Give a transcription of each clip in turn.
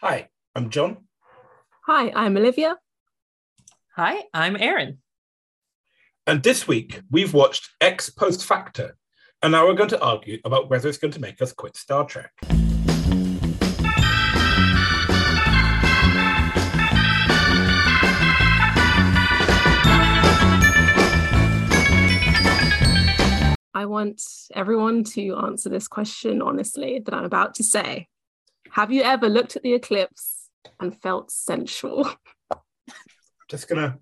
Hi, I'm John. Hi, I'm Olivia. Hi, I'm Erin. And this week, we've watched Ex Post Facto. And now we're going to argue about whether it's going to make us quit Star Trek. I want everyone to answer this question honestly that I'm about to say. Have you ever looked at the eclipse and felt sensual? Just gonna.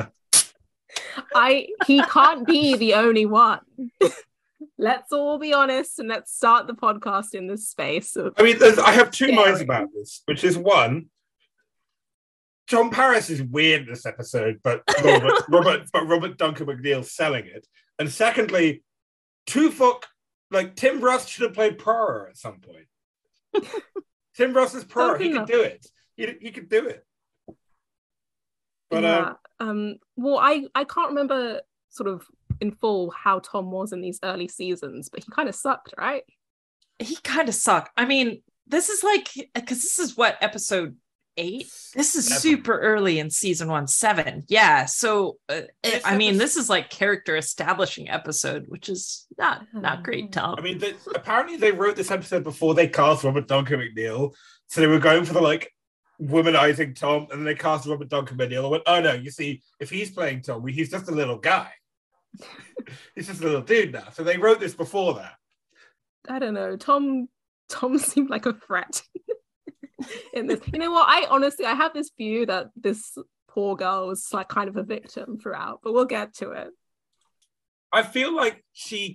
He can't be the only one. Let's all be honest and let's start the podcast in this space. I have two minds about this, which is one, John Paris is weird in this episode, but Robert Duncan McNeil's selling it. And secondly, Tim Russ should have played Prora at some point. Tim Russ is Prora. He could do it. He could do it. But yeah. Well, I can't remember sort of in full how Tom was in these early seasons, but he kind of sucked, right? He kind of sucked. I mean, this is because this is what, episode 8? This is super early in season 1, 7. Yeah. So, this is like character establishing episode, which is not great, Tom. I mean, apparently they wrote this episode before they cast Robert Duncan McNeil. So they were going for the womanizing Tom, and then they cast Robert Duncan McNeil and went, oh no, you see, if he's playing Tom, he's just a little guy. He's just a little dude now. So they wrote this before that. I don't know. Tom seemed like a threat in this. You know what? I have this view that this poor girl was kind of a victim throughout, but we'll get to it. I feel like she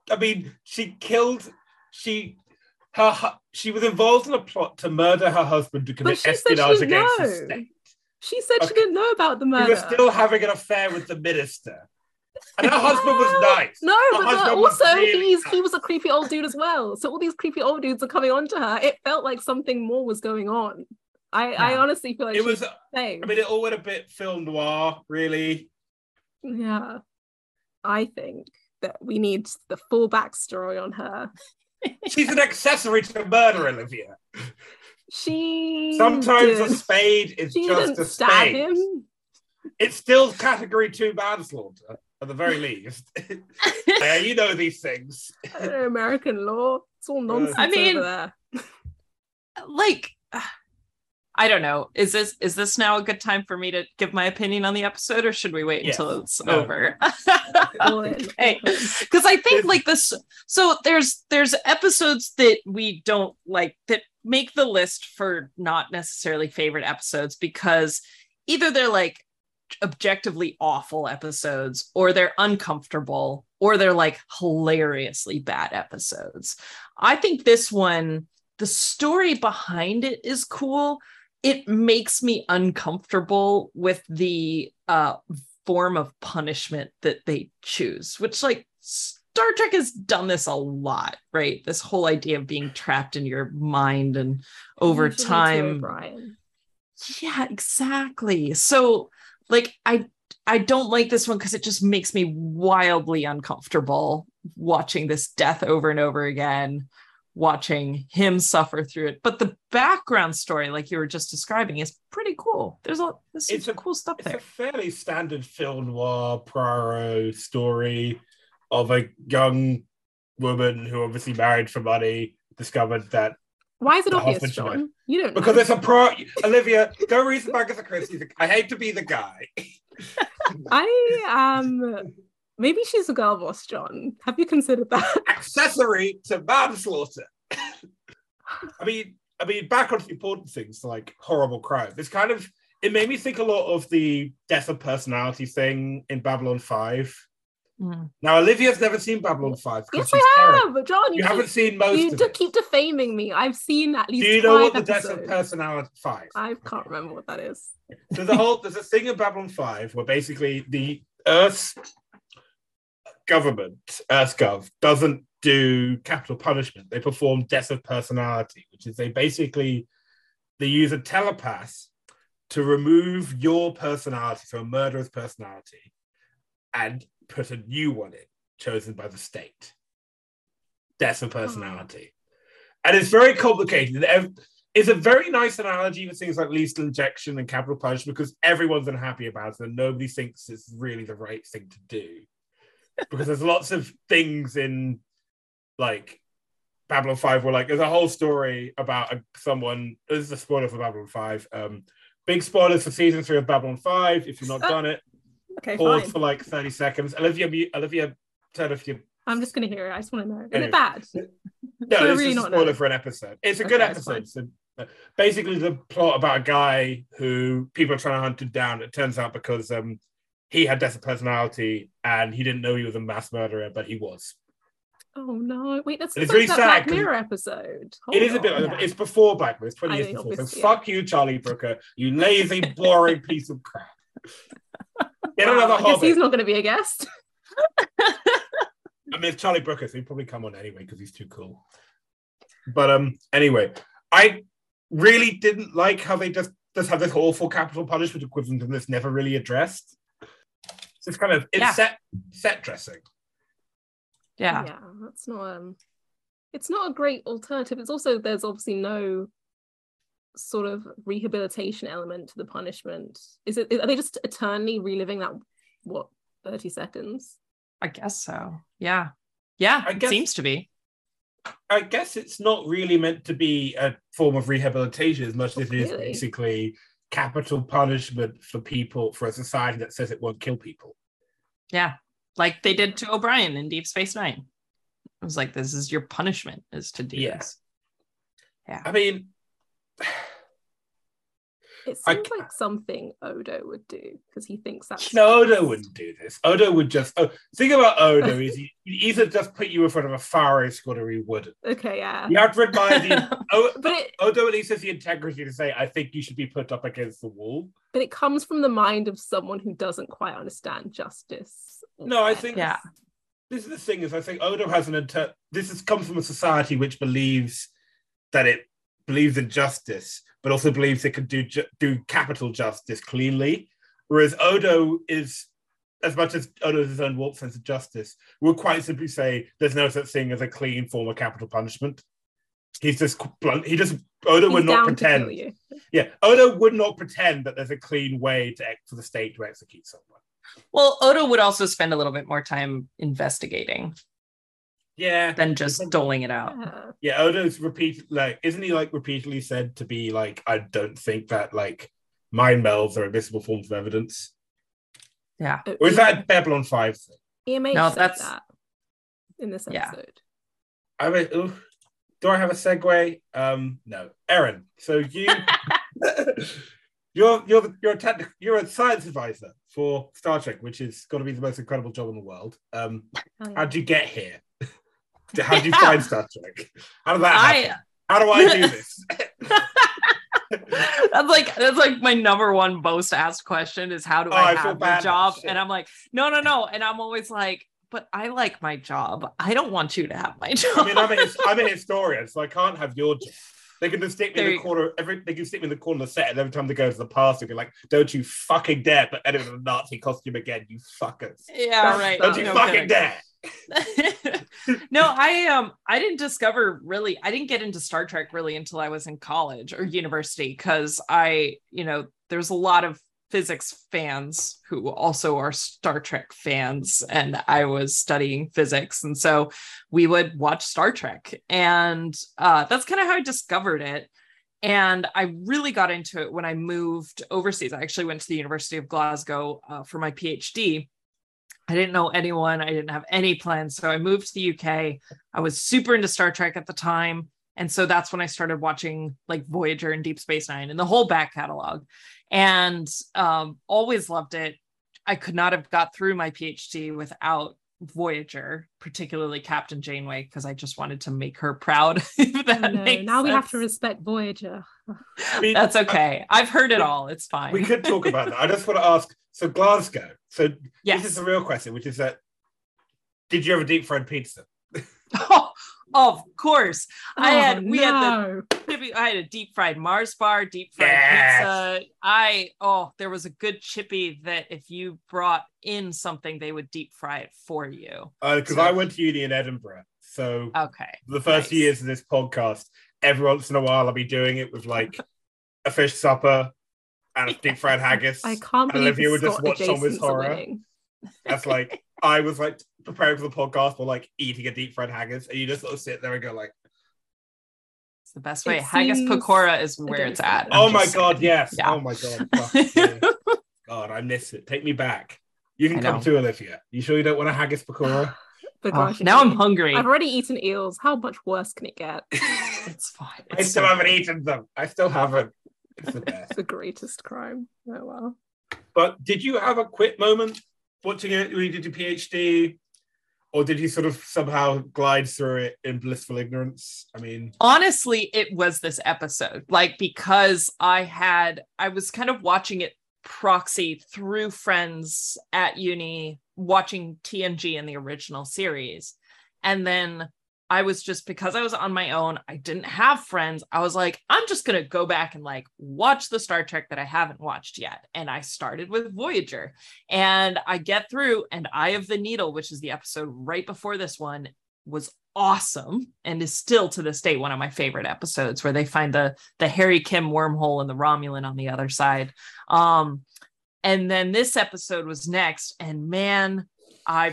was involved in a plot to murder her husband to commit espionage against the state. She said she didn't know about the murder. She was still having an affair with the minister. And her husband was nice. No, but also he was a creepy old dude as well. So all these creepy old dudes are coming on to her. It felt like something more was going on. I honestly feel like it was. It all went a bit film noir, really. Yeah, I think that we need the full backstory on her. She's an accessory to murder, Olivia. Sometimes a spade is just a spade. Him. It's still category 2 manslaughter. At the very least. Yeah, you know these things. American law. It's all nonsense over there. I don't know. Is this now a good time for me to give my opinion on the episode, or should we wait until it's over? Okay. Because I think this. So there's episodes that we don't like that make the list for not necessarily favorite episodes because either they're objectively awful episodes, or they're uncomfortable, or they're hilariously bad episodes. I think this one, the story behind it is cool. It makes me uncomfortable with the form of punishment that they choose, which Star Trek has done this a lot, right? This whole idea of being trapped in your mind and over time. Brian. Yeah, exactly. So I don't like this one because it just makes me wildly uncomfortable watching this death over and over again, watching him suffer through it. But the background story, like you were just describing, is pretty cool. There's some cool stuff there. It's a fairly standard film noir Poirot story of a young woman who obviously married for money, discovered that. Why is it obvious, John? You don't know. Because it's Olivia, go read some Agatha Christie. I hate to be the guy. Maybe she's a girl boss, John. Have you considered that? Accessory to manslaughter. I mean, back on important things like horrible crime. It made me think a lot of the death of personality thing in Babylon 5. Mm. Now, Olivia's never seen Babylon 5. Yes, I have, but John, you haven't seen most of it. You keep defaming me. I've seen at least 5 Do you know what the episodes. death of personality 5? I can't remember what that is. So there's a thing in Babylon 5 where basically the Earth's government, EarthGov, doesn't do capital punishment. They perform death of personality, which is they use a telepath to remove your personality, so a murderer's personality, and put a new one in, chosen by the state. Death of personality. And it's very complicated. is a very nice analogy for things like lethal injection and capital punishment because everyone's unhappy about it and nobody thinks it's really the right thing to do. Because there's lots of things in like Babylon 5 where like there's a whole story about someone. This is a spoiler for Babylon 5. Big spoilers for season 3 of Babylon 5. If you've not done it, okay, pause fine. for like 30 seconds. Olivia, turn off your. I'm just gonna hear it. I just want to know. Is Anyway. it bad? No, this really is a not spoiler know? for an episode. It's a good Okay, it's episode. So basically, the plot about a guy who people are trying to hunt him down. It turns out because he had death of personality and he didn't know he was a mass murderer, but he was. Oh no! Wait, that's It's like really that sad Black 'cause Mirror episode. It is a bit. Yeah. It's before Black Mirror. It's 20 I years mean, before. So obviously, fuck you, Charlie Brooker. You lazy, boring piece of crap. Get another I guess he's Hobbit. not going to be a guest. I mean, it's Charlie Brooker, so he'd probably come on anyway because he's too cool. But anyway, I really didn't like how they just have this awful capital punishment equivalent and this never really addressed. It's kind of set dressing. Yeah. Yeah, that's not. It's not a great alternative. It's also there's obviously no sort of rehabilitation element to the punishment. Are they just eternally reliving that? What 30 seconds? I guess so. Yeah. Yeah. I guess- it seems to be. I guess it's not really meant to be a form of rehabilitation as much as it is Really? basically capital punishment for a society that says it won't kill people. Yeah. Like they did to O'Brien in Deep Space Nine. It was like, this is your punishment, is to do this. Yeah. I mean, It seems like something Odo would do because he thinks that's. no, Odo wouldn't do this. Odo would just. Thing about Odo is he'd either just put you in front of a fire squad or he wouldn't. Okay, yeah. You have to admire But Odo at least has the integrity to say, I think you should be put up against the wall. but it comes from the mind of someone who doesn't quite understand justice. No, I think Yeah. this is the thing is I think Odo has comes from a society which believes that it believes in justice, but also believes it can do capital justice cleanly. Whereas Odo is, as much as Odo has his own warped sense of justice, would quite simply say there's no such thing as a clean form of capital punishment. He's just blunt. Odo would not pretend. Yeah, Odo would not pretend that there's a clean way for the state to execute someone. Well, Odo would also spend a little bit more time investigating Yeah. than just doling it out. Yeah. Yeah, Odo's isn't he repeatedly said to be like, I don't think that mind melds are admissible forms of evidence. Yeah. Or is that a Babylon 5 thing? EMH No, said that's- that in this Yeah. episode. I mean, do I have a segue? No. Erin, so you're a science advisor for Star Trek, which is got to be the most incredible job in the world. Oh, yeah. How'd you get here? How did you find Star Trek? How did that happen? How do I do this? That's like my number one most asked question is how do I feel have bad a job? now, shit. And I'm like, no. And I'm always like, but I like my job. I don't want you to have my job. I mean, I'm a historian, so I can't have your job. They can just stick me in the corner. They can stick me in the corner of the set, and every time they go to the past, they'll be like, "Don't you fucking dare put anyone in a Nazi costume again, you fuckers! Yeah, right. Don't you fucking dare!" No, I didn't discover really. I didn't get into Star Trek really until I was in college or university because there's a lot of physics fans who also are Star Trek fans, and I was studying physics, and so we would watch Star Trek, and that's kind of how I discovered it. And I really got into it when I moved overseas. I actually went to the University of Glasgow for my PhD. I didn't know anyone. I didn't have any plans. So I moved to the UK. I was super into Star Trek at the time. And so that's when I started watching like Voyager and Deep Space Nine and the whole back catalog, and always loved it. I could not have got through my PhD without Voyager, particularly Captain Janeway, because I just wanted to make her proud. If that makes now sense. we have to respect Voyager. I mean, That's okay. I've heard it all. It's fine. We could talk about that. I just want to ask. So Glasgow. So Yes. this is the real question, which is that: did you ever deep fried pizza? Oh, of course. I had a deep fried Mars bar, deep fried pizza. There was a good chippy that if you brought in something, they would deep fry it for you. Because I went to uni in Edinburgh. So Okay. the first nice. years of this podcast, every once in a while I'll be doing it with like a fish supper and a deep fried haggis. I can't believe Olivia would just Scott watch Tom with adjacents are horror. winning. That's like I was like preparing for the podcast for like eating a deep fried haggis, and you just sort of sit there and go like, it's the best way. Haggis pakora is where it's at. Oh my god, yes. Yeah. Oh my god. Yeah. God, I miss it. Take me back. You can come too, Olivia. You sure you don't want a haggis pakora? Now I'm hungry. I've already eaten eels. How much worse can it get? It's fine. I still haven't eaten them. I still haven't. It's the best. The greatest crime. Oh well. But did you have a quit moment watching it when you did your PhD? Or did you sort of somehow glide through it in blissful ignorance? I mean, honestly, it was this episode. Like, because I was kind of watching it proxy through friends at uni, watching TNG in the original series. And then I was just, because I was on my own, I didn't have friends. I was like, I'm just going to go back and like watch the Star Trek that I haven't watched yet. And I started with Voyager, and I get through, and Eye of the Needle, which is the episode right before this one, was awesome and is still to this day one of my favorite episodes, where they find the Harry Kim wormhole and the Romulan on the other side. And then this episode was next, and man, I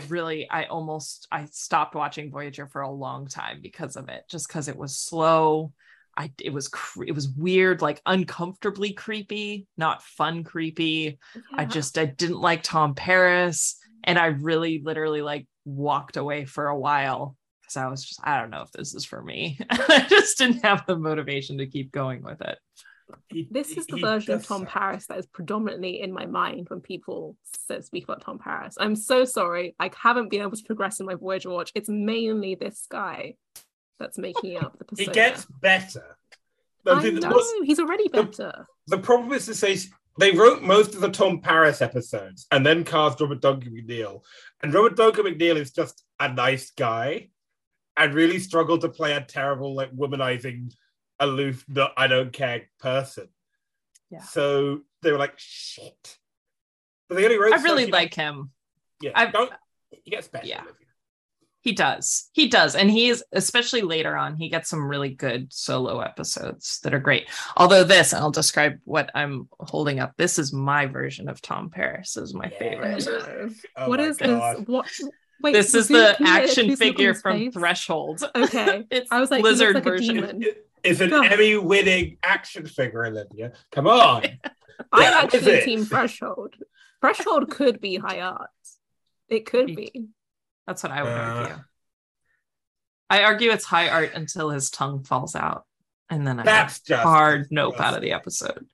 stopped watching Voyager for a long time because of it, just because it was slow. It was weird, like uncomfortably creepy, not fun creepy. Yeah. I didn't like Tom Paris, and I really literally like walked away for a while because I was just, I don't know if this is for me. I just didn't have the motivation to keep going with it. This is the version of Tom Paris that is predominantly in my mind when people speak about Tom Paris. I'm so sorry. I haven't been able to progress in my Voyager watch. It's mainly this guy that's making up the persona. It gets better. I know, he's already better. The problem is to say they wrote most of the Tom Paris episodes and then cast Robert Duncan McNeil. And Robert Duncan McNeil is just a nice guy and really struggled to play a terrible, like, womanizing, aloof, I don't care person. Yeah. So they were like, shit. But they only wrote. I really like him. Yeah, he gets better. Yeah, he does, and he is, especially later on, he gets some really good solo episodes that are great. Although this, I'll describe what I'm holding up. This is my version of Tom Paris. This is my favorite. Oh what is God. This? What? Wait, this is the action figure from Threshold. Okay, it's I was like, lizard like version. It's an Emmy-winning action figure, Olivia. Come on. I'm actually Team Threshold. Threshold could be high art. It could be. That's what I would argue. I argue it's high art until his tongue falls out. And then I have hard nope out of the episode.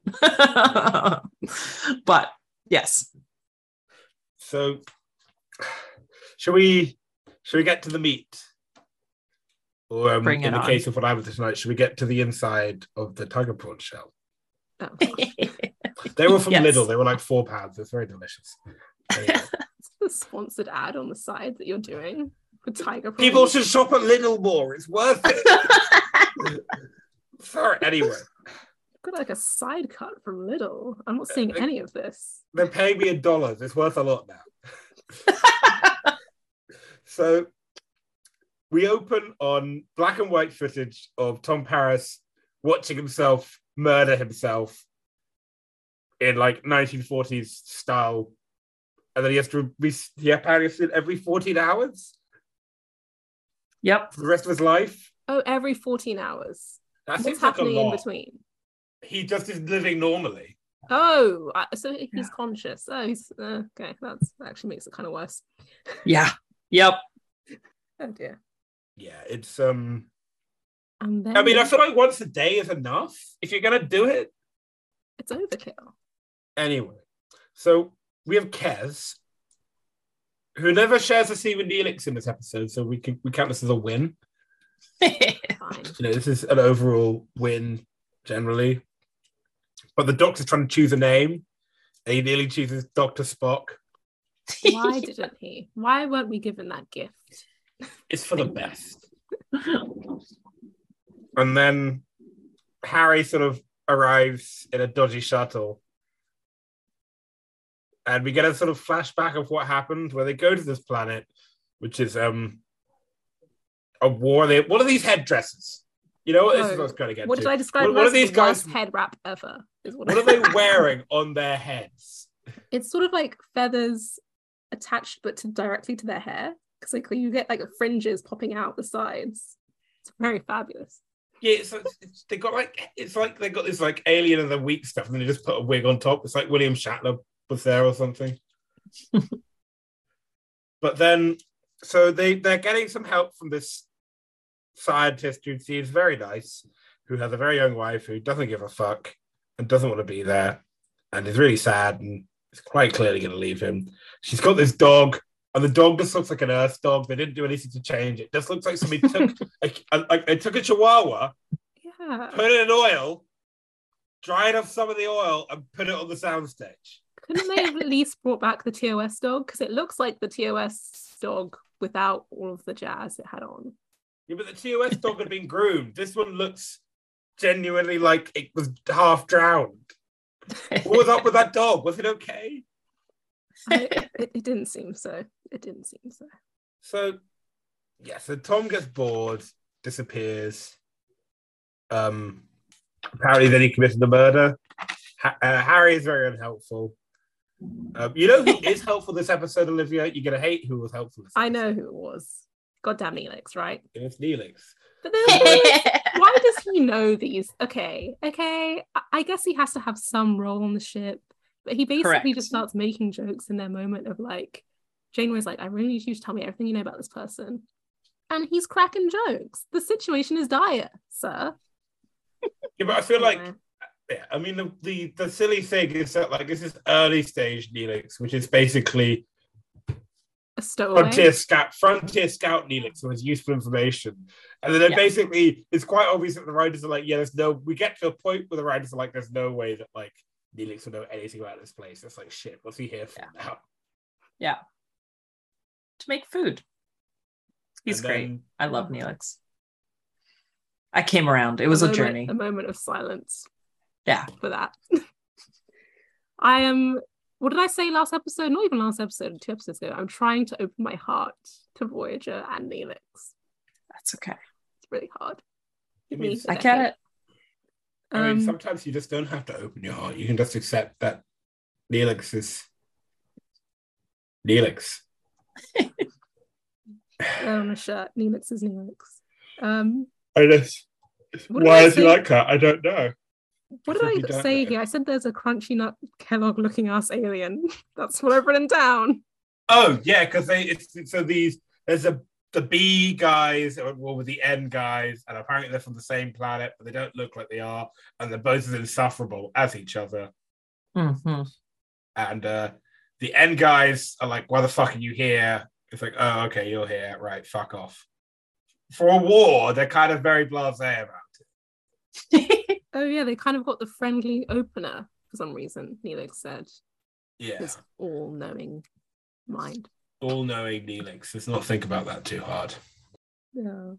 But, yes. So, should we get to the meat? Or in the case of what I was tonight, should we get to the inside of the tiger prawn shell? Oh. They were from Lidl. They were like £4. It's very delicious. Anyway. It's the sponsored ad on the side that you're doing for tiger prawn. People should shop at Lidl more. It's worth it. Sorry. Anyway. Got like a side cut from Lidl. I'm not seeing any of this. They're paying me in dollars. It's worth a lot now. So we open on black and white footage of Tom Paris watching himself murder himself in like 1940s style. And then he has to be apparently every 14 hours. Yep. For the rest of his life. Oh, every 14 hours. That What's happening in between? He just is living normally. Oh, so he's conscious. Oh, he's okay. That actually makes it kind of worse. Yeah. Yep. Oh dear. Yeah, it's I mean, I feel like once a day is enough if you're gonna do it. It's overkill. Anyway, so we have Kez, who never shares a scene with Neelix in this episode, so we count this as a win. Fine. This is an overall win generally. But the Doctor's trying to choose a name, and he nearly chooses Dr. Spock. Why didn't he? Why weren't we given that gift? It's for the best. And then Harry sort of arrives in a dodgy shuttle. And we get a sort of flashback of what happened where they go to this planet, which is a war. What are these headdresses? You know what? This is what I was going to get what to. did I describe? What are these the guys? worst head wrap ever. What are they wearing on their heads? It's sort of like feathers attached, but directly to their hair. Because like you get like fringes popping out the sides. It's very fabulous. Yeah, they got like it's like they got this like Alien of the Week stuff, and then they just put a wig on top. It's like William Shatner was there or something. But then, so they're getting some help from this scientist who seems very nice, who has a very young wife who doesn't give a fuck and doesn't want to be there, and is really sad and is quite clearly going to leave him. She's got this dog, and the dog just looks like an Earth dog. They didn't do anything to change it. It just looks like somebody took a Chihuahua, put it in oil, dried off some of the oil, and put it on the soundstage. Couldn't they have at least brought back the TOS dog? Because it looks like the TOS dog without all of the jazz it had on. Yeah, but the TOS dog had been groomed. This one looks genuinely like it was half drowned. What was up with that dog? Was it okay? It didn't seem so. It didn't seem so. So Tom gets bored, disappears. Apparently then he committed the murder. Harry is very unhelpful. You know who is helpful this episode, Olivia? You're going to hate who was helpful this episode. I know who it was. Goddamn Neelix, right? It's Neelix. But then, why does he know these? Okay. I guess he has to have some role on the ship. But he basically just starts making jokes in their moment of like, Janeway's like, I really need you to tell me everything you know about this person. And he's cracking jokes. The situation is dire, sir. Yeah, but I feel like, I mean, the silly thing is that like this is early stage Neelix, which is basically a stowaway. Frontier Scout Neelix, who has useful information. And then basically, it's quite obvious that the writers are like, we get to a point where the writers are like, there's no way that like Neelix will know anything about this place. It's like, shit, what's he here for now? Yeah. To make food. He's great. I love Neelix. I came around. It was a journey. A moment of silence. Yeah. For that. I am, what did I say last episode? Not even last episode, 2 episodes ago. I'm trying to open my heart to Voyager and Neelix. That's okay. It's really hard. I get it. I mean, sometimes you just don't have to open your heart. You can just accept that Neelix is Neelix. On a shirt. Neelix is Neelix. Why is he like that? I don't know. What did I say here? I said there's a crunchy nut Kellogg looking ass alien. That's what I've written down. Oh yeah, because there's the B guys with the N guys, and apparently they're from the same planet, but they don't look like they are, and they're both as insufferable as each other. Mm-hmm. And the N guys are like, "Why the fuck are you here?" It's like, "Oh, okay, you're here, right? Fuck off." For a war, they're kind of very blasé about it. Oh yeah, they kind of got the friendly opener for some reason. Neelix said, "Yeah, this all-knowing mind." All-knowing Neelix. Let's not think about that too hard. Yeah.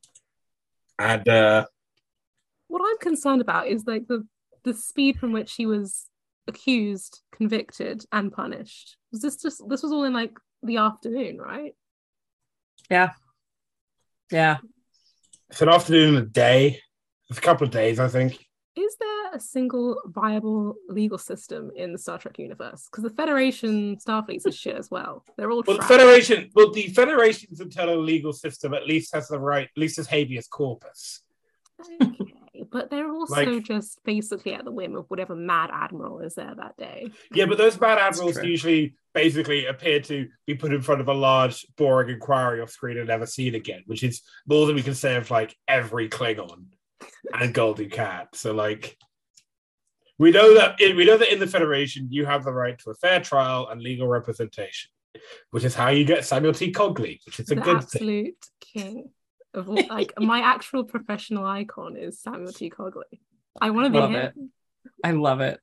And what I'm concerned about is like the speed from which he was accused, convicted, and punished. This was all in like the afternoon, right? Yeah. Yeah. It's an afternoon and a day. It's a couple of days, I think. Is there a single viable legal system in the Star Trek universe? Because the Federation Starfleet's is shit as well. They're all the Federation's internal legal system at least has habeas corpus. Okay, but they're also just basically at the whim of whatever mad admiral is there that day. Yeah, but those mad admirals usually basically appear to be put in front of a large, boring inquiry off screen and never seen again, which is more than we can say of like every Klingon and Golden Cat. So like we know that in the Federation you have the right to a fair trial and legal representation, which is how you get Samuel T. Cogley, which is a good absolute king of all. Like my actual professional icon is Samuel T. Cogley. I want to be him. I love it.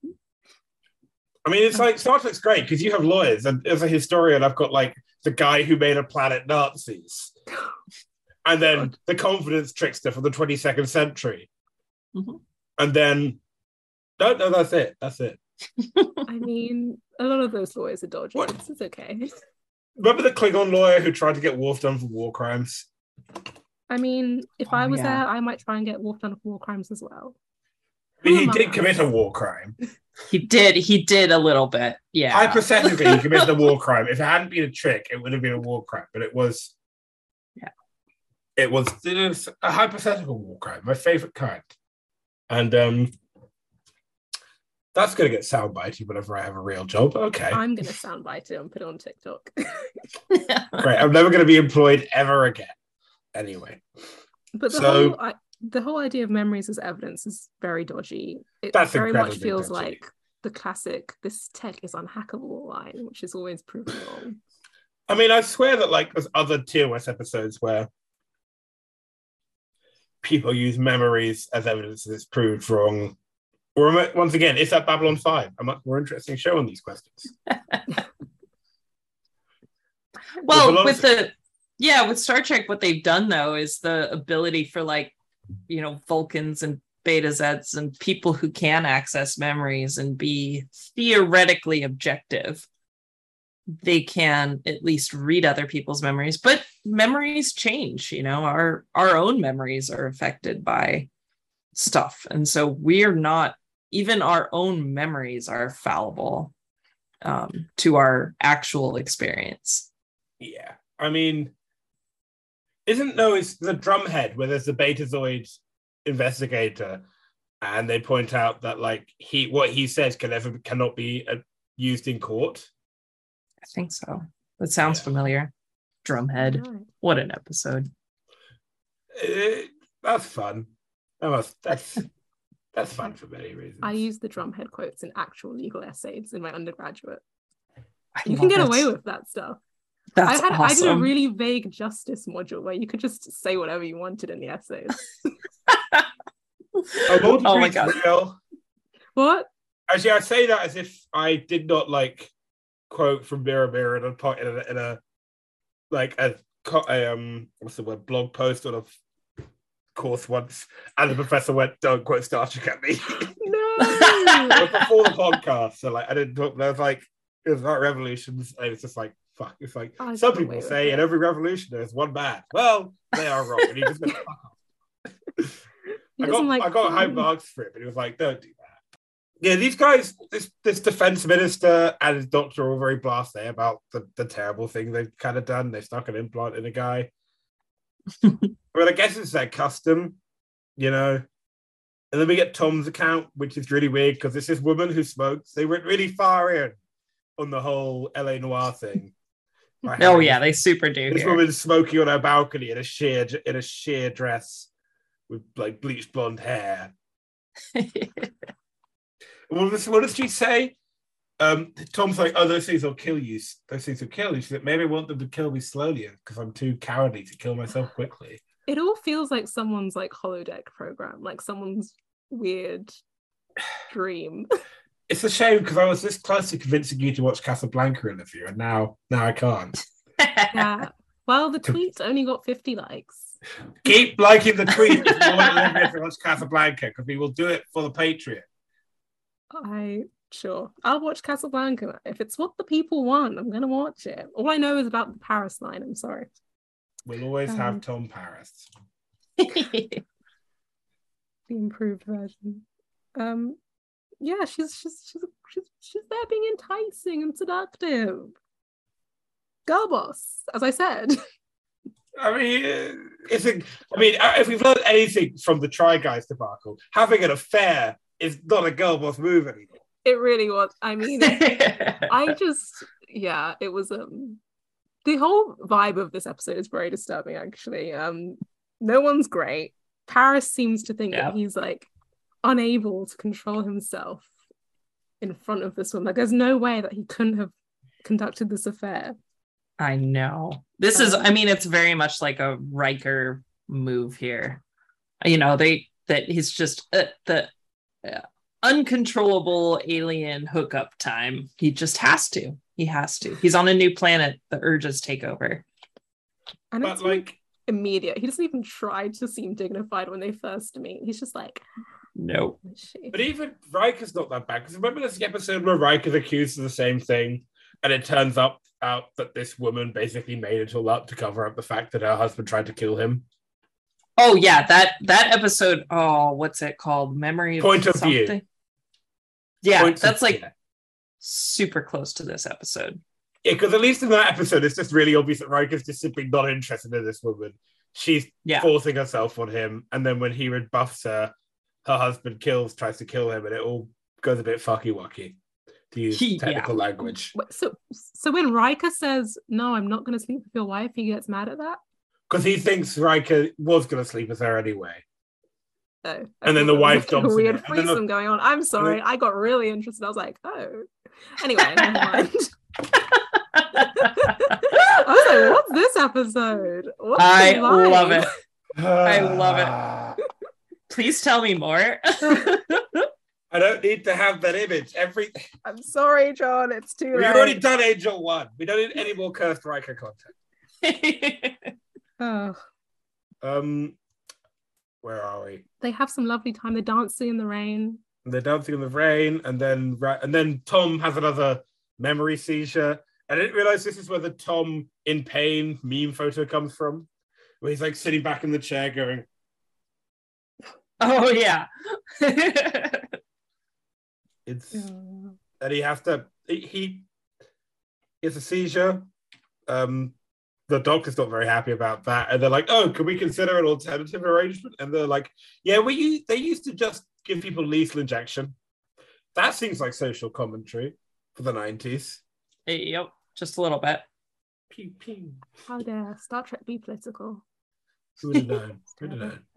I mean, it's like Star Trek's great because you have lawyers, and as a historian, I've got like the guy who made a planet Nazis, and then the confidence trickster from the 22nd century, and then no, that's it. That's it. I mean, a lot of those lawyers are dodgy. It's okay. Remember the Klingon lawyer who tried to get Worf done for war crimes? I mean, if I was there, I might try and get Worf done for war crimes as well. I mean, he did commit a war crime. He did a little bit, yeah. Hypothetically, he committed a war crime. If it hadn't been a trick, it would have been a war crime. But it was... Yeah. It was a hypothetical war crime, my favourite kind. And that's going to get soundbitey whenever I have a real job. Okay. I'm going to soundbite it and put it on TikTok. Great. I'm never going to be employed ever again. Anyway. But the whole idea of memories as evidence is very dodgy. It very much feels dodgy. Like the classic, this tech is unhackable line, which is always proven wrong. I mean, I swear that like there's other TOS episodes where people use memories as evidence that it's proved wrong. Or once again, is that Babylon 5? A much more interesting show on these questions. Well, with Star Trek, what they've done though is the ability for like, you know, Vulcans and Beta Zeds and people who can access memories and be theoretically objective. They can at least read other people's memories, but memories change, you know, our own memories are affected by stuff. And so we're not, even our own memories are fallible to our actual experience. Yeah. I mean, it's the Drumhead where there's the Betazoid investigator and they point out that like what he says cannot be used in court. I think so. That sounds familiar. Drumhead. Right. What an episode. That's fun. That's fun for many reasons. I use the Drumhead quotes in actual legal essays in my undergraduate. You can get away with that stuff. That's awesome. I did a really vague justice module where you could just say whatever you wanted in the essays. Oh my god. Real. What? Actually, I say that as if I did not like quote from Mirror Mirror in a what's the word, blog post on a course once, and the professor went, "Don't quote Star Trek at me." No. It was before the podcast, so like I didn't talk. I was like, it was about revolutions, and it's just like fuck. It's like some people say, in every revolution there's one bad. Well, they are wrong, and he just went, fuck off. I got high marks for it, but he was like, "Don't do that." Yeah, these guys, this defense minister and his doctor are all very blasé about the terrible thing they've kind of done. They stuck an implant in a guy. Well, I guess it's their custom, you know. And then we get Tom's account, which is really weird because it's this woman who smokes. They went really far in on the whole LA Noire thing. Oh yeah, they super do. This woman's smoking on her balcony in a sheer dress with like bleached blonde hair. What does she say? Tom's like, "Oh, those things will kill you. Those things will kill you." She's like, "Maybe I want them to kill me slowly because I'm too cowardly to kill myself quickly." It all feels like someone's like holodeck program, like someone's weird dream. It's a shame because I was this close to convincing you to watch Casablanca in the view, and now I can't. Yeah. Well, the tweet only got 50 likes. Keep liking the tweet if you want Olivia to watch Casablanca, because we will do it for the Patreon. Sure. I'll watch Casablanca. If it's what the people want, I'm going to watch it. All I know is about the Paris line. I'm sorry. We'll always have Tom Paris. The improved version. Yeah, she's there being enticing and seductive. Girl boss, as I said. I mean, if we've learned anything from the Try Guys debacle, having an affair is not a girl boss move anymore. It really was. I mean, it was the whole vibe of this episode is very disturbing, actually. No one's great. Paris seems to think that he's like unable to control himself in front of this woman. Like, there's no way that he couldn't have conducted this affair. I know. This is, I mean, it's very much like a Riker move here. You know, that he's just the uncontrollable alien hookup time. He just has to. He has to. He's on a new planet. The urges take over. And it's like immediate. He doesn't even try to seem dignified when they first meet. He's just like, no. But even Riker's not that bad. Because remember this episode where Riker's accused of the same thing, and it turns out that this woman basically made it all up to cover up the fact that her husband tried to kill him. Oh yeah, that episode. Oh, what's it called? Memory of Point of something? View. Yeah, Point that's of, like yeah. super close to this episode. Yeah, because at least in that episode, it's just really obvious that Riker's just simply not interested in this woman. She's forcing herself on him, and then when he rebuffs her, her husband tries to kill him, and it all goes a bit fucky-wucky, to use technical language. So when Riker says, "No, I'm not going to sleep with your wife," he gets mad at that? Because he thinks Riker was going to sleep with her anyway. Oh, and then the wife jumps in. Weird threesome going on. I'm sorry, I got really interested. I was like, oh. Anyway, never mind. I was like, what's this episode? I love it. I love it. Please tell me more. I don't need to have that image. I'm sorry, John. It's too late. We've already done Angel 1. We don't need any more cursed Riker content. Oh. Where are we? They have some lovely time. They're dancing in the rain. They're dancing in the rain, and then Tom has another memory seizure. I didn't realize this is where the Tom in pain meme photo comes from, where he's like sitting back in the chair going, "Oh yeah." And he has to. He gets a seizure. The doctor's not very happy about that, and they're like, "Oh, can we consider an alternative arrangement?" And they're like, "Yeah, they used to just give people lethal injection. That seems like social commentary for the 90s." Yep, just a little bit. Pew, pew. How dare Star Trek be political? Who would have known? Who would have known?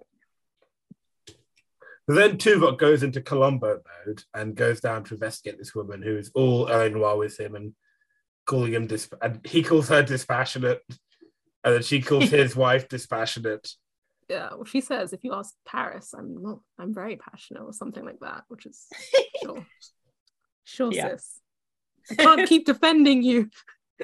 Then Tuvok goes into Columbo mode and goes down to investigate this woman who is all Noir with him and calling him and he calls her dispassionate, and then she calls his wife dispassionate. Yeah, well, she says, if you ask Paris, I'm very passionate, or something like that, which is sure, yeah. Sis. I can't keep defending you.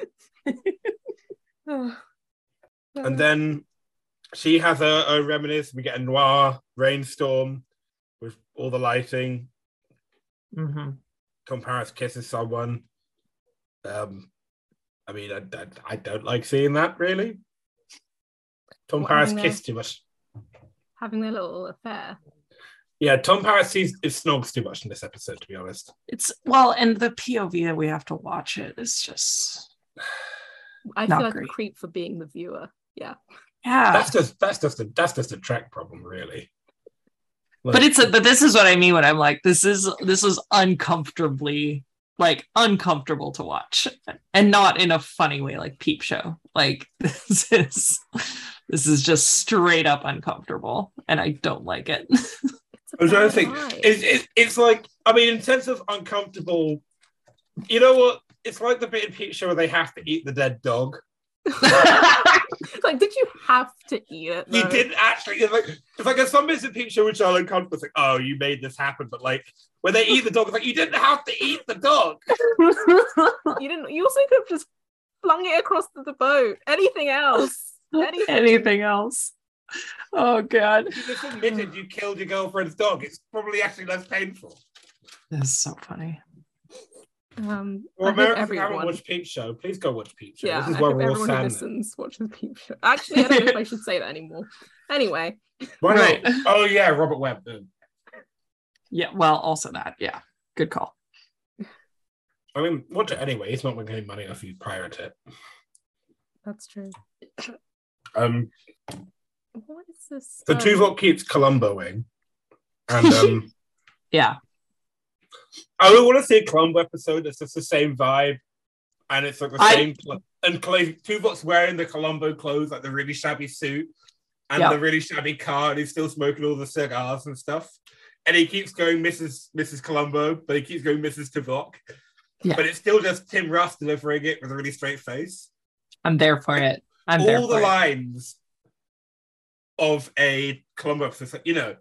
And then she has a reminisce. We get a noir rainstorm with all the lighting. Mm-hmm. Tom Paris kisses someone. I mean, I don't like seeing that, really. Tom Paris kissed too much. Having their little affair. Yeah, Tom Paris snogs too much in this episode, to be honest. And the POV that we have to watch it is just I feel like great. A creep for being the viewer. Yeah. Yeah. That's just a Trek problem, really. Like, but this is what I mean when I'm like, this is uncomfortably uncomfortable to watch, and not in a funny way like Peep Show. Like this is just straight up uncomfortable, and I don't like it. I was trying to think. It's like, I mean, in terms of uncomfortable, you know what? It's like the bit in Peep Show where they have to eat the dead dog. Like, did you have to eat it, though? You didn't actually. It's like there's some bits in Peep Show which are uncomfortable. It's like, oh, you made this happen, but like when they eat the dog, it's like you didn't have to eat the dog. You didn't. You also could have just flung it across the boat. Anything else? Anything else? Oh God! You just admitted you killed your girlfriend's dog. It's probably actually less painful. This is so funny. Well, Americans who haven't watched Peep Show, please go watch Peep Show. Yeah, this is where we're all everyone who listens watches Peep Show. Actually, I don't know if I should say that anymore. Anyway. Right. Oh yeah, Robert Webb. Yeah, well, also that. Yeah, good call. I mean, watch it anyway. He's not making any money off you pirate it. That's true. What is this? The Tuvok keeps Columboing, and yeah. I would want to see a Columbo episode that's just the same vibe, and it's like the same. And Tuvok's wearing the Columbo clothes, like the really shabby suit and the really shabby car, and he's still smoking all the cigars and stuff. And he keeps going Mrs. Columbo, but he keeps going Mrs. Tuvok. Yeah. But it's still just Tim Russ delivering it with a really straight face. I'm there for it. All the lines of a Columbo episode, you know,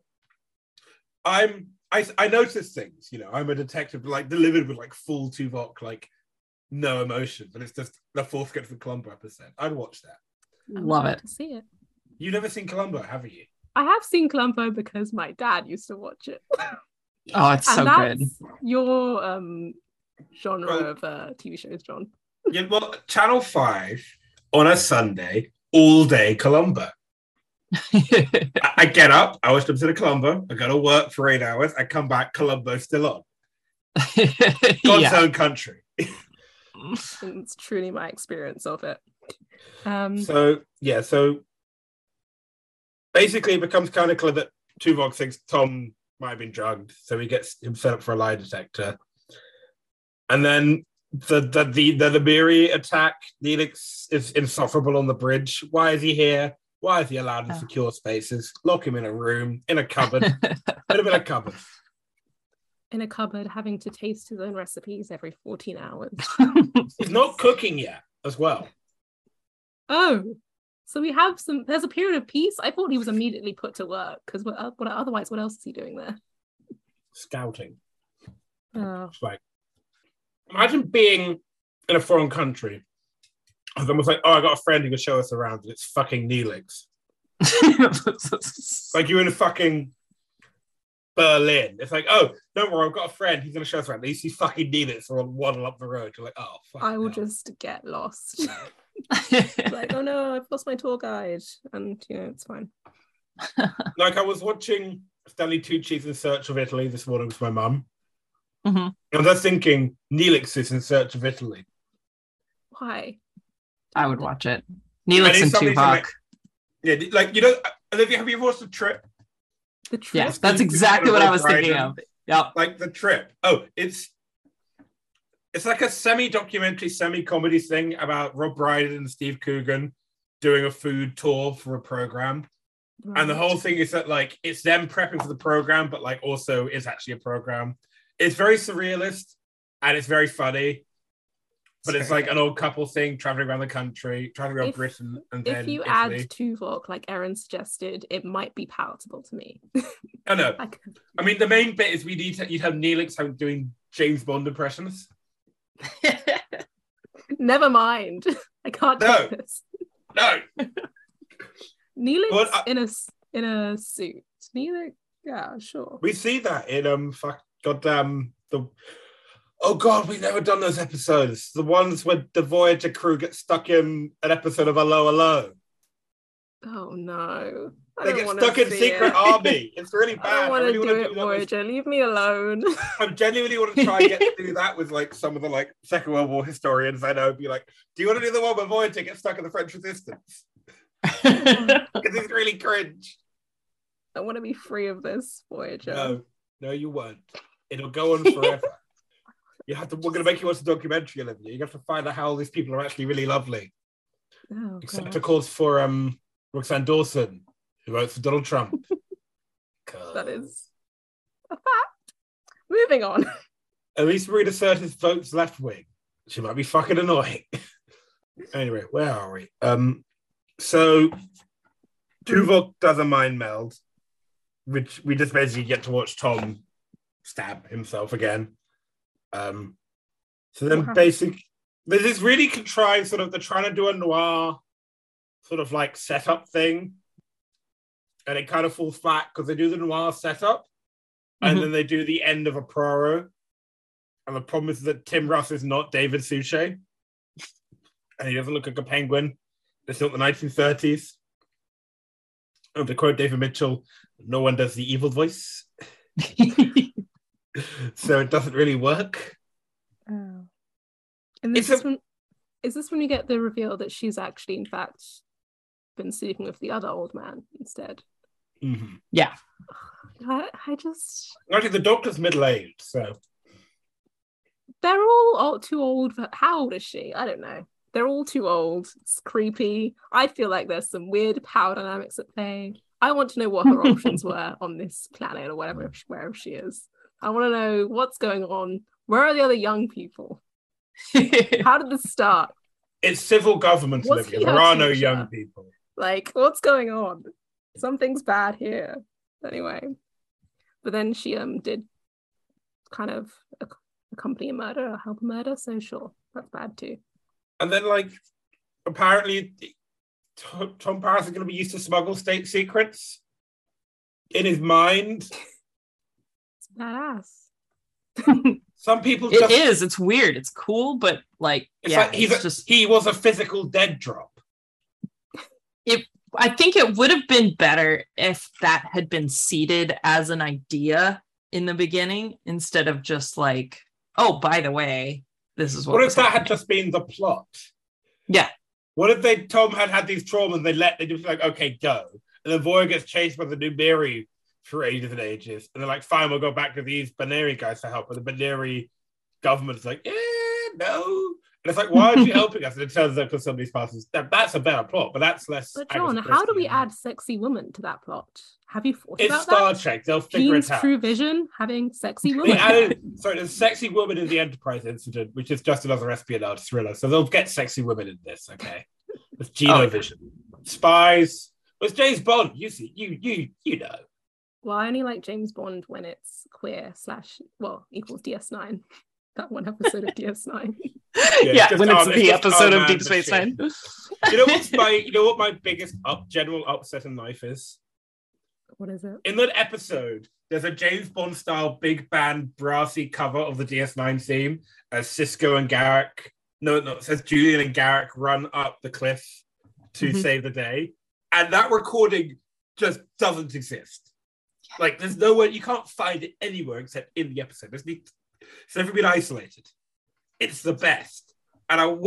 I notice things, you know, I'm a detective, like delivered with like full Tuvok, like no emotion, but it's just the fourth good for Columbo episode. I'd watch that. Love it. To see it. You've never seen Columbo, have you? I have seen Columbo because my dad used to watch it. Oh, it's so good. Your genre of TV shows, John. Yeah, well, Channel 5 on a Sunday, all day Columbo. I get up, I watch episode of Columbo, I go to work for 8 hours, I come back, Columbo's still on. God's own country. It's truly my experience of it. So basically it becomes kind of clear that Tuvok thinks Tom might have been drugged, so he gets him set up for a lie detector. And then the Lemuri attack, Neelix is insufferable on the bridge. Why is he here? Why is he allowed in secure spaces? Lock him in a room, in a cupboard. Put him in a cupboard. In a cupboard, having to taste his own recipes every 14 hours. He's not cooking yet, as well. Oh, so we have there's a period of peace? I thought he was immediately put to work, because otherwise, what else is he doing there? Scouting. Oh. It's like, imagine being in a foreign country. And then was like, oh, I got a friend who can show us around, and it's fucking Neelix. Like you're in a fucking Berlin. It's like, oh, don't worry, I've got a friend. He's going to show us around. At least he's fucking Neelix or waddle up the road. You're like, oh, fuck. I will just get lost. Like, oh no, I've lost my tour guide. And, it's fine. Like, I was watching Stanley Tucci's In Search of Italy this morning with my mum. Mm-hmm. And I was thinking, Neelix is In Search of Italy. Why? I would watch it. Neelix and Tuvok. Yeah, like, have you ever watched The Trip? The Trip? Yes, that's exactly what I was thinking of. Yeah. Like The Trip. Oh, it's like a semi-documentary, semi-comedy thing about Rob Brydon and Steve Coogan doing a food tour for a program. Right. And the whole thing is that, like, it's them prepping for the program, but, like, also it's actually a program. It's very surrealist and it's very funny. But it's like an old couple thing, traveling around the country, traveling around Britain, and then if you Italy. add Tuvok, like Erin suggested, it might be palatable to me. I know. I mean, the main bit is you'd have Neelix doing James Bond impressions. Never mind. I can't do this. No. Neelix in a suit. Neelix, yeah, sure. We see that in Oh God, we've never done those episodes. The ones where the Voyager crew get stuck in an episode of Hello Hello. Oh no. They get stuck in Secret Army. It's really bad. I don't want to do it, Voyager. Leave me alone. I genuinely want to try and get to do that with like some of the like Second World War historians I know. Be like, do you want to do the one where Voyager gets stuck in the French Resistance? Because it's really cringe. I want to be free of this, Voyager. No, you won't. It'll go on forever. We're going to make you watch a documentary, Olivia. You have to find out how all these people are actually really lovely. Oh, except, of course, for Roxanne Dawson, who votes for Donald Trump. That is a fact. Moving on. At least Marina Sirtis votes left wing. She might be fucking annoying. Anyway, where are we? So Tuvok does a mind meld, which we just basically get to watch Tom stab himself again. So then basically there's this really contrived sort of, they're trying to do a noir sort of like setup thing, and it kind of falls flat because they do the noir setup and then they do the end of a Poirot, and the problem is that Tim Russ is not David Suchet and he doesn't look like a penguin. It's not the 1930s. And to quote David Mitchell, no one does the evil voice. So it doesn't really work. Oh. And is this when you get the reveal that she's actually, in fact, been sleeping with the other old man instead? Mm-hmm. Yeah. I just... Actually, the doctor's middle-aged, so... They're all too old. How old is she? I don't know. They're all too old. It's creepy. I feel like there's some weird power dynamics at play. I want to know what her options were on this planet or wherever she is. I want to know what's going on. Where are the other young people? How did this start? It's civil government, Olivia. There are no young people. Like, what's going on? Something's bad here. Anyway. But then she did kind of accompany a murder or help a murder, so sure, that's bad too. And then, like, apparently Tom Paris is going to be used to smuggle state secrets in his mind. It's badass. Some people It is. It's weird. It's cool, but like, he was a physical dead drop. I think it would have been better if that had been seeded as an idea in the beginning instead of just like, oh, by the way, this is what if that had just been the plot? Yeah. What if Tom had these traumas, they just like, okay, go. And then Voyager gets chased by the Numeri for ages and ages. And they're like, fine, we'll go back to these Baneri guys to help. And the Baneri government's like, no. And it's like, why aren't you helping us? And it turns out because somebody's passes. That's a better plot, but that's less. But John, how do we add sexy woman to that plot? Have you thought about that? It's Star Trek. They'll figure it out. True Vision having sexy woman. There's sexy woman in the Enterprise incident, which is just another espionage thriller. So they'll get sexy women in this, okay? It's Genovision. Spies. It's James Bond. You see, you know. Well, I only like James Bond when it's queer / equals DS9. That one episode of DS9. When it's the episode of Deep Space Nine. You know what my biggest general upset in life is? What is it? In that episode, there's a James Bond style big band brassy cover of the DS9 theme as Cisco and Garak. No, it says Julian and Garak run up the cliff to save the day, and that recording just doesn't exist. Like, there's nowhere, you can't find it anywhere except in the episode. It's never been isolated. It's the best. And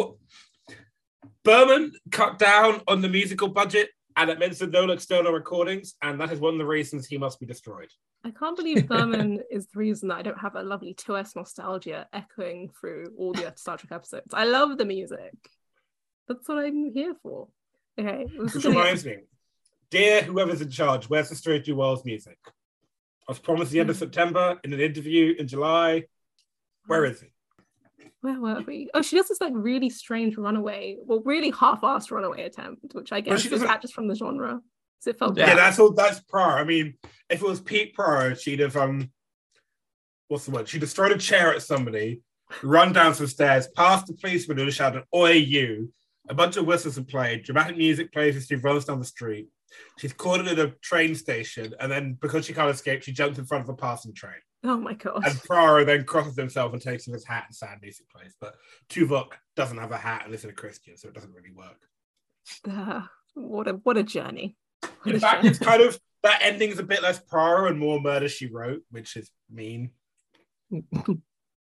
Berman cut down on the musical budget, and it meant no external recordings, and that is one of the reasons he must be destroyed. I can't believe Berman is the reason that I don't have a lovely 2S nostalgia echoing through all the Star Trek episodes. I love the music. That's what I'm here for. Okay. Which reminds me, dear whoever's in charge, where's the Strange New Worlds music? I was promised the end of September in an interview in July. Where is it? Where were we? Oh, she does this like really strange really half-assed runaway attempt, which I guess is that just from the genre. So it felt that's Pryor. I mean, if it was Pete Pryor, she'd have what's the word? She'd have thrown a chair at somebody, run down some stairs, past the policeman who shouted, "Oi, you!" A bunch of whistles have played, dramatic music plays as she runs down the street. She's caught at a train station, and then because she can't escape, she jumps in front of a passing train. Oh my god. And Pryor then crosses himself and takes off his hat and sad music plays. But Tuvok doesn't have a hat and isn't a Christian, so it doesn't really work. What a journey. In fact, it's kind of, that ending is a bit less Pryor and more Murder, She Wrote, which is mean. Because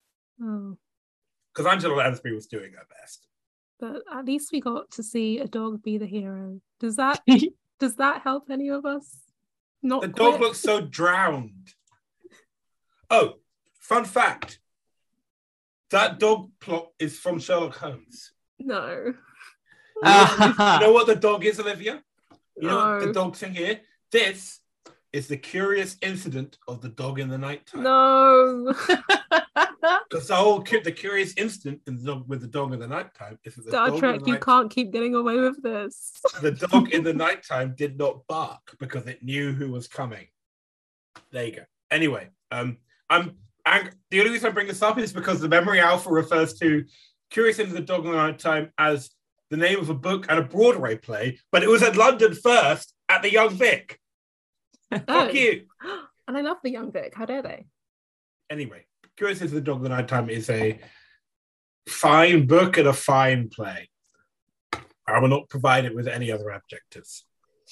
Angela Lansbury was doing her best. But at least we got to see a dog be the hero. Does that help any of us? Not the dog looks so drowned. Oh, fun fact. That dog plot is from Sherlock Holmes. No. You know what the dog is, Olivia? You know what the dog thing here? This is the curious incident of the dog in the nighttime. No. Because the curious incident with the dog in the nighttime is that Star Trek, you can't keep getting away with this. The dog in the nighttime did not bark because it knew who was coming. There you go. Anyway, the only reason I bring this up is because the Memory Alpha refers to Curious Incident of the Dog in the Nighttime as the name of a book and a Broadway play, but it was at London first at the Young Vic. Fuck you. And I love the Young Vic. How dare they? Anyway, Curious Incident of the Dog in the Nighttime is a fine book and a fine play. I will not provide it with any other adjectives.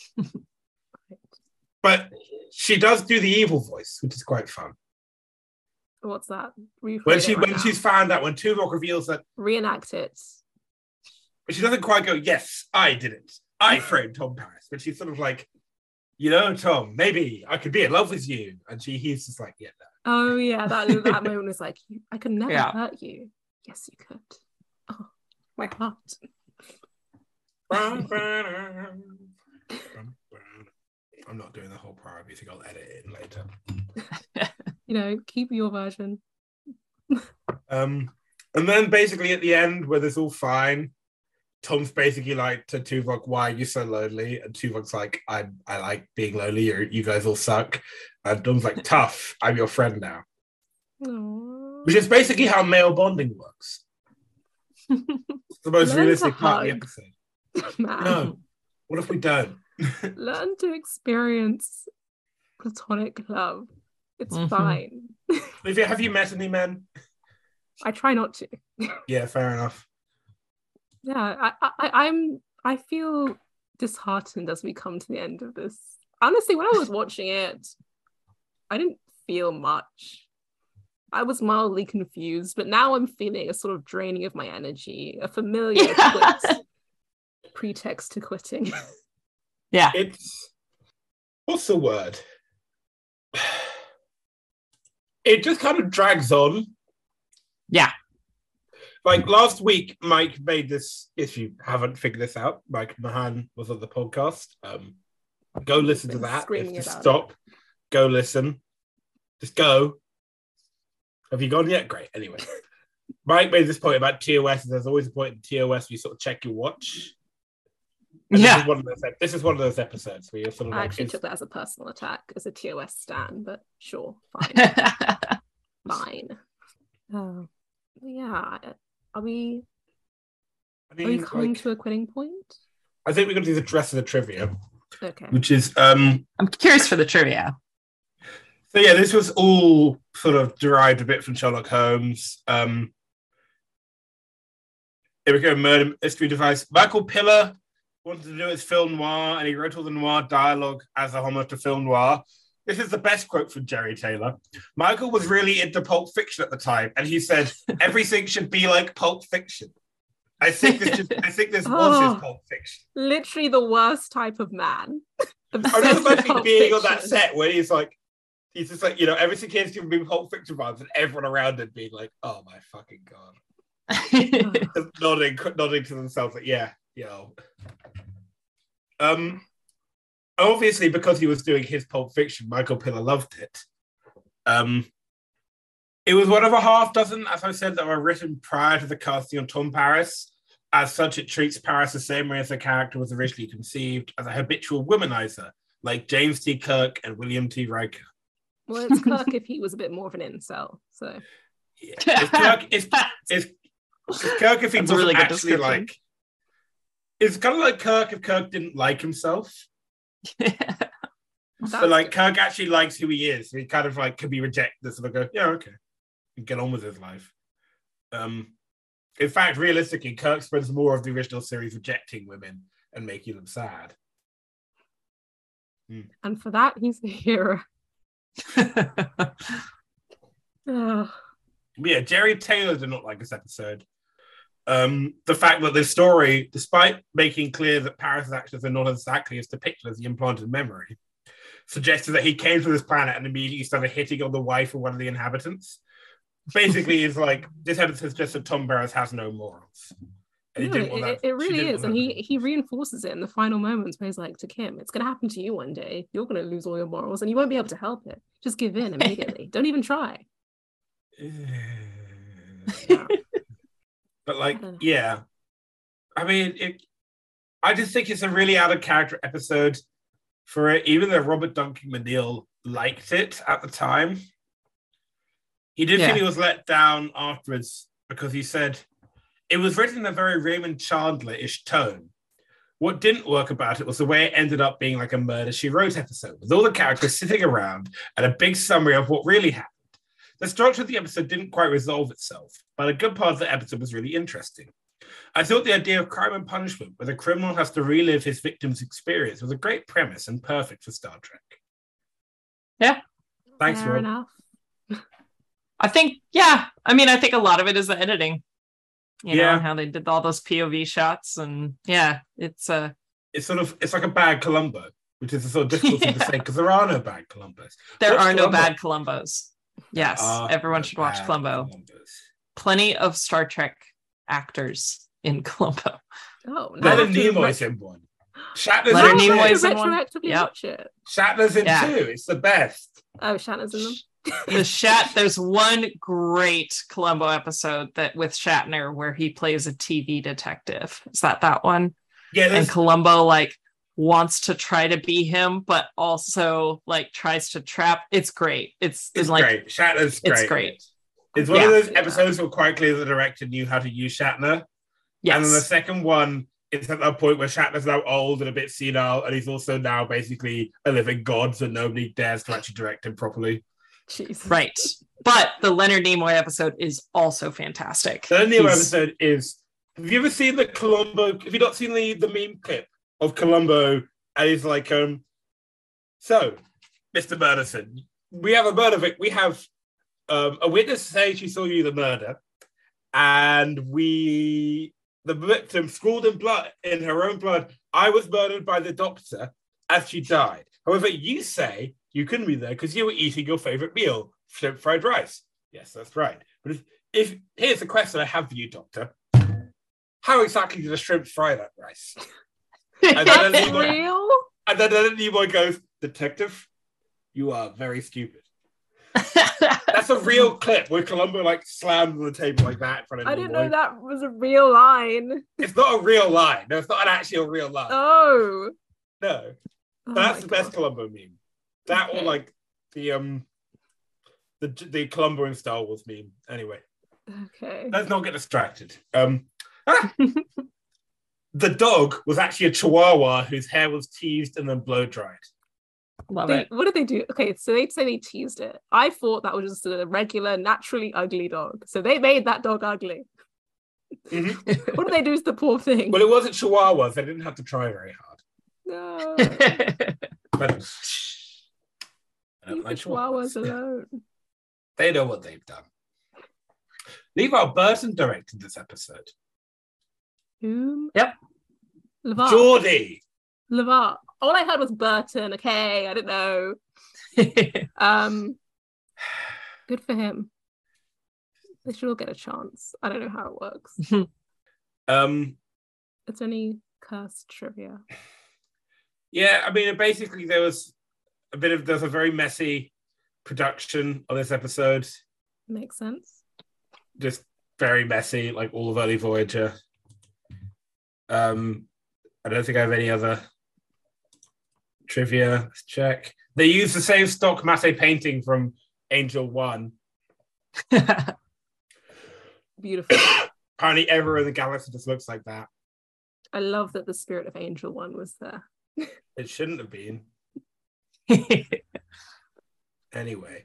But she does do the evil voice, which is quite fun. What's that? When she's found out, when Tuvok reveals that... Reenact it. But she doesn't quite go, yes, I did it. I framed Tom Paris. But she's sort of like, you know, Tom, maybe I could be in love with you. And he's just like, yeah, no. Oh, yeah, that moment was like, I could never hurt you. Yes, you could. Oh, my heart. I'm not doing the whole prior music. I'll edit it in later. Keep your version. And then basically at the end, where it's all fine, Tom's basically like to Tuvok, why are you so lonely? And Tuvok's like, I like being lonely. You guys all suck. And Tom's like, tough. I'm your friend now. Aww. Which is basically how male bonding works. It's the most realistic part of the episode. Man. No. What if we don't? Learn to experience platonic love. It's fine. Have you met any men? I try not to. Yeah, fair enough. Yeah, I feel disheartened as we come to the end of this. Honestly, when I was watching it, I didn't feel much. I was mildly confused, but now I'm feeling a sort of draining of my energy, a familiar pretext to quitting. Yeah. It's, what's the word? It just kind of drags on. Yeah. Like last week, Mike made this, if you haven't figured this out, Mike Mahan was on the podcast. Go listen to that. If you stop, go listen. Just go. Have you gone yet? Great. Anyway, Mike made this point about TOS. There's always a point in TOS where you sort of check your watch. And yeah. This is one of those episodes where you're sort of I actually took that as a personal attack, as a TOS stan, but sure, fine. Fine. Yeah. Are we coming to a quitting point? I think we're going to do the rest of the trivia. Okay. Which is... I'm curious for the trivia. So yeah, this was all sort of derived a bit from Sherlock Holmes. It became a murder mystery device. Michael Piller wanted to do his film noir, and he wrote all the noir dialogue as a homage to film noir. This is the best quote from Jerry Taylor. Michael was really into Pulp Fiction at the time, and he said, everything should be like Pulp Fiction. I think this was his Pulp Fiction. Literally the worst type of man. I remember being on that set where he's just like, everything here is going to be Pulp Fiction vibes, and everyone around it being like, oh my fucking God. Just nodding to themselves like, yeah. Obviously, because he was doing his Pulp Fiction, Michael Piller loved it. It was one of a half dozen, as I said, that were written prior to the casting of Tom Paris. As such, it treats Paris the same way as the character was originally conceived, as a habitual womanizer, like James T. Kirk and William T. Riker. Well, it's Kirk if he was a bit more of an incel, so... Yeah. It's Kirk if he wasn't really actually like... It's kind of like Kirk if Kirk didn't like himself. But like Kirk actually likes who he is. So he kind of like could be rejected, sort of go, yeah, okay, and get on with his life. In fact, realistically, Kirk spends more of the original series rejecting women and making them sad. And for that, he's the hero. Yeah, Jerry Taylor did not like this episode. The fact that this story, despite making clear that Paris' actions are not exactly as depicted as the implanted memory, suggested that he came to this planet and immediately started hitting on the wife of one of the inhabitants. Basically, it's like, this episode suggests that Tom Paris has no morals. And it really is. And he reinforces it in the final moments where he's like to Kim, it's going to happen to you one day. You're going to lose all your morals and you won't be able to help it. Just give in immediately. Don't even try. Yeah. But like, yeah. I mean, I just think it's a really out of character episode for it, even though Robert Duncan McNeil liked it at the time. He did feel he was let down afterwards because he said, it was written in a very Raymond Chandler-ish tone. What didn't work about it was the way it ended up being like a Murder, She Wrote episode, with all the characters sitting around and a big summary of what really happened. The structure of the episode didn't quite resolve itself, but a good part of the episode was really interesting. I thought the idea of crime and punishment, where the criminal has to relive his victim's experience, was a great premise and perfect for Star Trek. Yeah. Thanks, Fair Rob. enough. I think a lot of it is the editing. You know, and how they did all those POV shots, and it's like a bad Columbo, which is a sort of difficult thing to say because there are no bad Columbos. There are no bad Columbos. Yes, everyone should watch Columbo. Plenty of Star Trek actors in Columbo. Oh, Leonard Nimoy's in one. Leonard Nimoy's in one. Watch it. Shatner's in two. It's the best. Oh, Shatner's in them. There's one great Columbo episode that with Shatner where he plays a TV detective. Is that one? Yeah. And Columbo like wants to try to be him, but also like tries to trap. It's great. It's like great. Shatner's great. It's great. It's one of those episodes where quite clearly the director knew how to use Shatner. Yes. And then the second one is at that point where Shatner's now old and a bit senile, and he's also now basically a living god, so nobody dares to actually direct him properly. Jesus. Right. But the Leonard Nimoy episode is also fantastic. The Leonard Nimoy episode is... Have you ever seen the Columbo... Have you not seen the meme clip of Columbo, and he's like, so, Mr. Murderson, we have a we have a witness saying she saw you the murder, and the victim scrawled in blood, in her own blood, I was murdered by the doctor as she died. However, you say you couldn't be there because you were eating your favorite meal, shrimp fried rice. Yes, that's right. But if here's the question I have for you, Doctor. How exactly did the shrimp fry that rice? And then real? And then Nimoy goes, Detective, you are very stupid. That's a real clip where Columbo like slams on the table like that in front of Nimoy. I didn't know that was a real line. It's not a real line. No, it's not actually a real line. Oh. No. That's the best Columbo meme. That or like the Columbo in Star Wars meme. Anyway. Okay. Let's not get distracted. The dog was actually a Chihuahua whose hair was teased and then blow dried. Love it. What did they do? Okay, so they'd say they teased it. I thought that was just a regular, naturally ugly dog. So they made that dog ugly. Mm-hmm. What did they do to the poor thing? Well, it wasn't Chihuahuas. They didn't have to try very hard. No. But leave the Chihuahuas alone. They know what they've done. LeVar Burton directed this episode. Whom? Yep. LeVar. Geordie. LeVar. All I heard was Burton. Okay, I didn't know. Good for him. They should all get a chance. I don't know how it works. It's only cursed trivia. Yeah, I mean, basically there's a very messy production on this episode. Makes sense. Just very messy, like all of early Voyager. I don't think I have any other trivia. Let's check. They use the same stock matte painting from Angel 1. Beautiful. Apparently everywhere in the galaxy just looks like that. I love that the spirit of Angel 1 was there. It shouldn't have been. Anyway.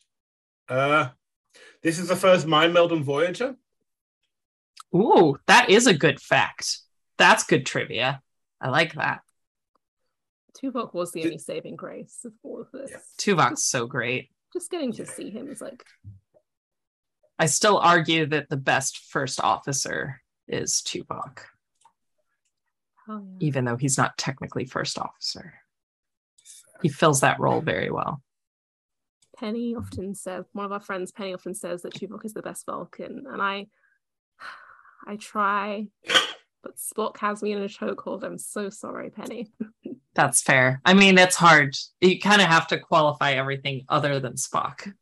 This is the first mind meld on Voyager. Ooh, that is a good fact. That's good trivia. I like that. Tuvok was the only saving grace of all of this. Yeah. Tuvok's so great. Just getting to see him is like... I still argue that the best first officer is Tuvok. Oh, yeah. Even though he's not technically first officer. He fills that role very well. Penny often says, one of our friends, Penny often says that Tuvok is the best Vulcan. And I try, but Spock has me in a chokehold. I'm so sorry, Penny. That's fair. I mean, it's hard. You kind of have to qualify everything other than Spock.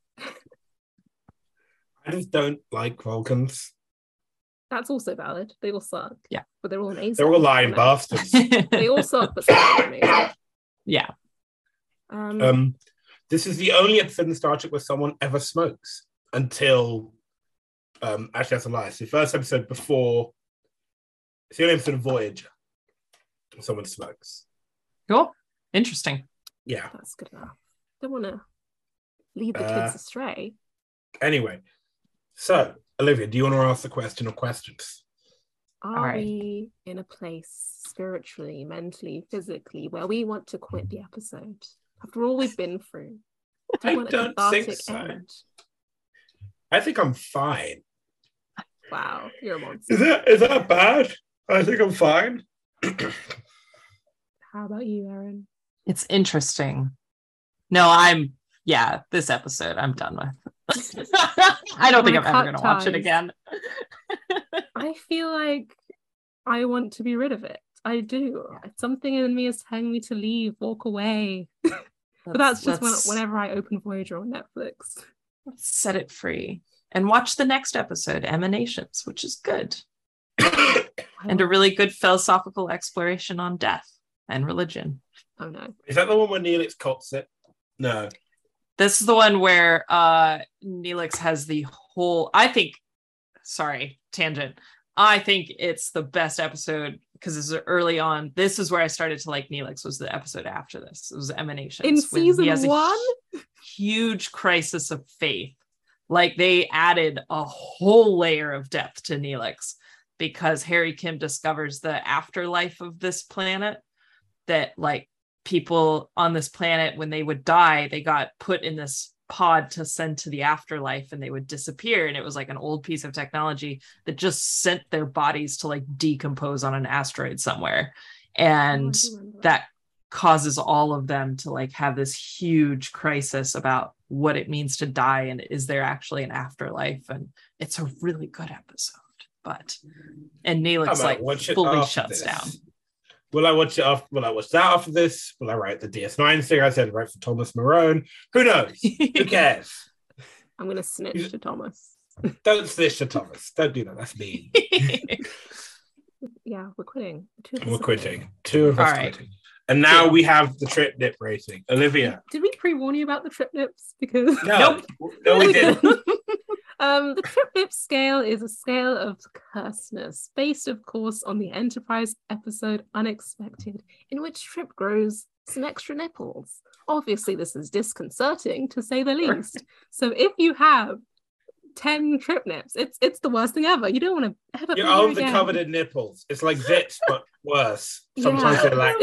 I just don't like Vulcans. That's also valid. They all suck. Yeah. But they're all amazing. They're all lying bastards. They all suck, but they're amazing. Yeah. This is the only episode in Star Trek where someone ever smokes until actually that's a lie. It's the first episode before it's the only episode of Voyager where someone smokes. Cool. Interesting. Yeah. That's good enough. Don't want to lead the kids astray. Anyway, so Olivia, do you want to ask the question or questions? Are we in a place spiritually, mentally, physically where we want to quit the episode? After all we've been through. I don't think so. End? I think I'm fine. Wow, you're a monster. Is that bad? I think I'm fine. How about you, Aaron? It's interesting. No, this episode I'm done with. I don't think I'm ever going to watch it again. I feel like I want to be rid of it. I do. Something in me is telling me to leave, walk away. But that's just whenever I open Voyager on Netflix. Let's set it free and watch the next episode, Emanations, which is good. And a really good philosophical exploration on death and religion. Oh no. Is that the one where Neelix cots it? No. This is the one where Neelix has the whole, tangent. I think it's the best episode because this is early on. This is where I started to like Neelix, was the episode after this. It was Emanations. In season 1? Huge crisis of faith. Like they added a whole layer of depth to Neelix because Harry Kim discovers the afterlife of this planet, that like people on this planet, when they would die, they got put in this pod to send to the afterlife and they would disappear. And it was like an old piece of technology that just sent their bodies to like decompose on an asteroid somewhere. And that causes all of them to like have this huge crisis about what it means to die and is there actually an afterlife. And it's a really good episode. And Neelix like fully shuts down. Will I watch it after? Will I watch that after this? Will I write the DS9 thing I said write for Thomas Marone? Who knows? Who cares? I'm gonna snitch to Thomas. Don't snitch to Thomas. Don't do that. That's mean. Yeah, we're quitting. We're quitting. Two of us quitting. And now we have the trip nip rating. Olivia. Did we pre-warn you about the trip nips? Because no, we didn't. The trip nip scale is a scale of curseness, based, of course, on the Enterprise episode Unexpected, in which Trip grows some extra nipples. Obviously, this is disconcerting, to say the least. So if you have 10 trip nips, it's the worst thing ever. You don't want to ever. Your arms are covered in nipples. It's like zits, but worse. Sometimes they're like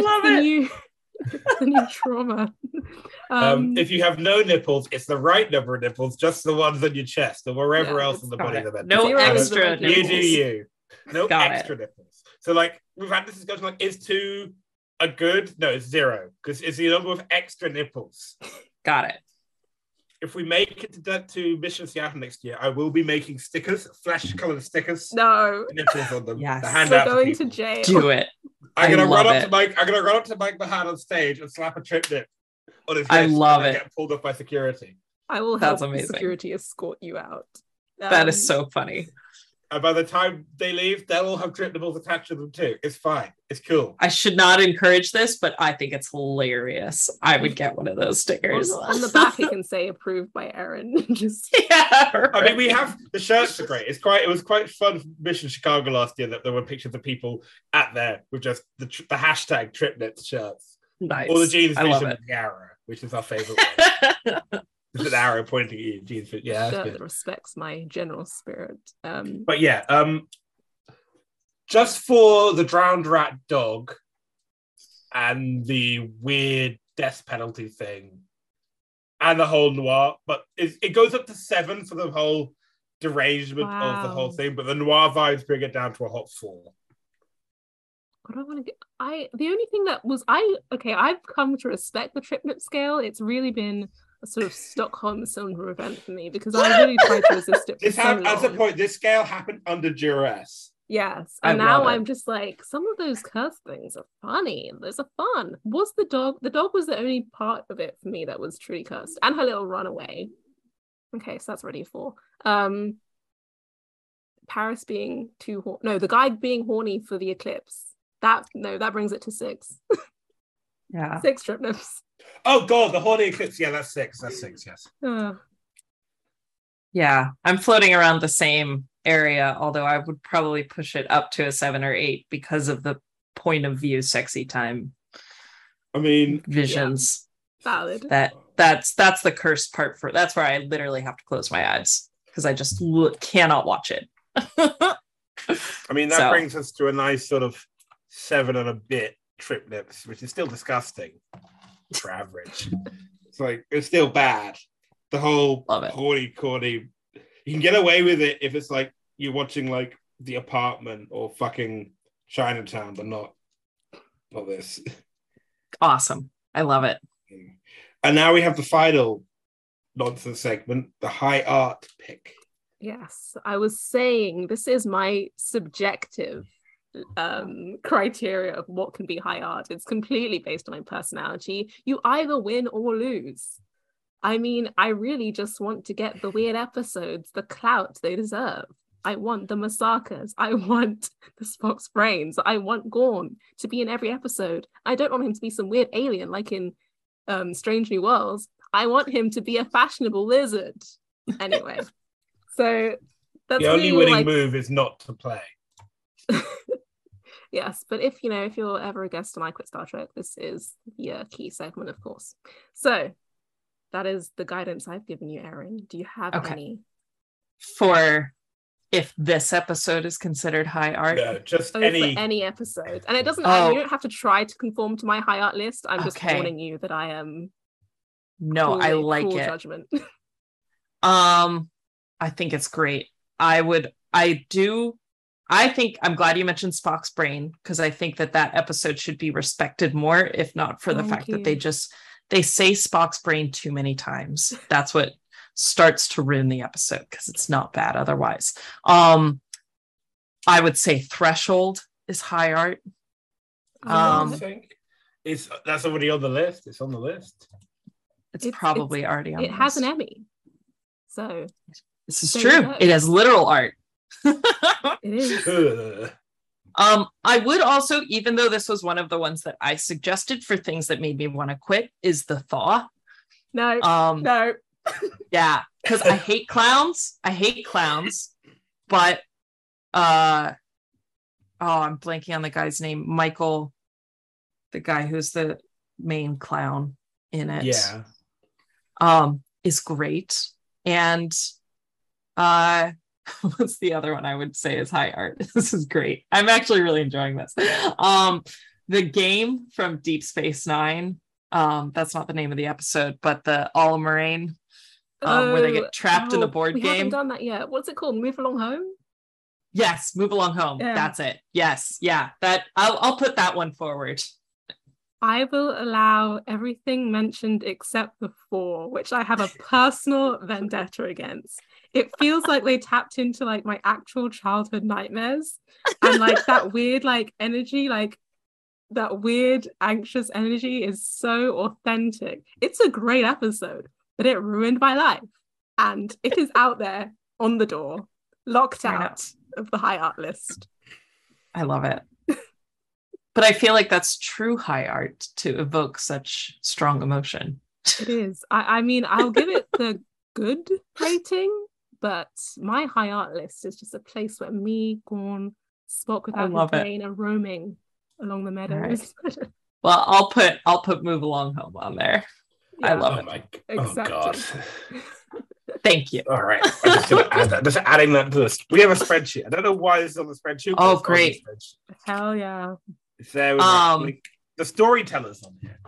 the new trauma. If you have no nipples, it's the right number of nipples, just the ones on your chest or wherever else in the body they're meant. No extra nipples. You do you. No extra nipples. So like we've had this discussion, like is 2 a good? No, it's 0 because it's the number of extra nipples. Got it. If we make it to Mission Seattle next year, I will be making stickers, flash-colored stickers. No, nipples on them. Yes, to hand out going to jail. Do it. I'm gonna run up to Mike Mahan on stage and slap a trip nip on his wrist. I love it. Get pulled up by security. I will help security escort you out. That is so funny. And by the time they leave, they'll all have trip nipples attached to them too. It's fine. It's cool. I should not encourage this, but I think it's hilarious. I would get one of those stickers. On the back, it can say "Approved by Aaron." Just yeah. Right. I mean, we have the shirts are great. It was quite fun for Mission Chicago last year that there were pictures of people at there with just the hashtag trip nip shirts. Nice. Or the jeans vision with the arrow, which is our favorite one. There's an arrow pointing at you. Jeans, yeah, shirt that respects my general spirit. But yeah, just for the drowned rat dog and the weird death penalty thing and the whole noir, but it goes up to 7 for the whole derangement of the whole thing, but the noir vibes bring it down to a hot 4. What do I want to get? The only thing that was I've come to respect the trip nip scale. It's really been a sort of Stockholm syndrome event for me because I really tried to resist it. At the point, this scale happened under duress. Yes, and now I'm just like, some of those curse things are funny. Those are fun. Was the dog? The dog was the only part of it for me that was truly cursed, and her little runaway. Okay, so that's already a 4. Paris being too horny. No, the guy being horny for the eclipse. That brings it to 6. Yeah, 6 trip nips. Oh god, the horny eclipse. Yeah, that's 6. That's 6. Yes. Yeah, I'm floating around the same area, although I would probably push it up to a 7 or 8 because of the point of view sexy time. I mean, visions. Yeah. Valid. That's the cursed part that's where I literally have to close my eyes because I just cannot watch it. I mean, that brings us to a nice sort of 7 and a bit trip nips, which is still disgusting for average. It's still bad. The whole horny corny. You can get away with it if it's like you're watching like The Apartment or fucking Chinatown, but not this. Awesome. I love it. And now we have the final nonsense segment, the high art pick. Yes, I was saying this is my subjective criteria of what can be high art. It's completely based on my personality. You either win or lose. I mean, I really just want to get the weird episodes the clout they deserve. I want the Masakas. I want the Spock's brains. I want Gorn to be in every episode. I don't want him to be some weird alien like in Strange New Worlds. I want him to be a fashionable lizard. Anyway, so that's the only winning move is not to play. Yes, but if you're ever a guest on I Quit Star Trek, this is the key segment, of course. So that is the guidance I've given you, Erin. Do you have any? For if this episode is considered high art. No, just for any episode. And it doesn't matter. You don't have to try to conform to my high art list. I'm just warning you that I am I like it. Judgment. I think it's great. I think I'm glad you mentioned Spock's brain, because I think that episode should be respected more, if not for the fact that they say Spock's brain too many times. That's what starts to ruin the episode, because it's not bad otherwise. I would say Threshold is high art. That's already on the list. It's on the list. It's probably already on the list. It has an Emmy. So this is true. It has literal art. It is. I would also, even though this was one of the ones that I suggested for things that made me want to quit, is the Thaw. No. Yeah, because I hate clowns. But I'm blanking on the guy's name. Michael, the guy who's the main clown in it. Yeah. Is great. And what's the other one I would say is high art? This is great. I'm actually really enjoying this. The game from Deep Space Nine. That's not the name of the episode, but the All-Moraine, where they get trapped in the board game. We haven't done that yet. What's it called? Move Along Home? Yes, Move Along Home. Yeah. That's it. Yes, yeah. That I'll put that one forward. I will allow everything mentioned except the 4, which I have a personal vendetta against. It feels like they tapped into like my actual childhood nightmares, and like that weird like energy, like that weird anxious energy is so authentic. It's a great episode, but it ruined my life, and it is out there on the door, locked out of the high art list. I love it. But I feel like that's true high art, to evoke such strong emotion. It is. I mean, I'll give it the good rating, but my high art list is just a place where me, Gorn, Spock without his brain are roaming along the meadows. Right. Well, I'll put Move Along Home on there. Yeah. I love it. Exactly. Oh God. Thank you. All right. I'm just going to add that. Just adding that to this. We have a spreadsheet. I don't know why this is on the spreadsheet. Oh, great. Hell yeah. It's there with the storytellers on here.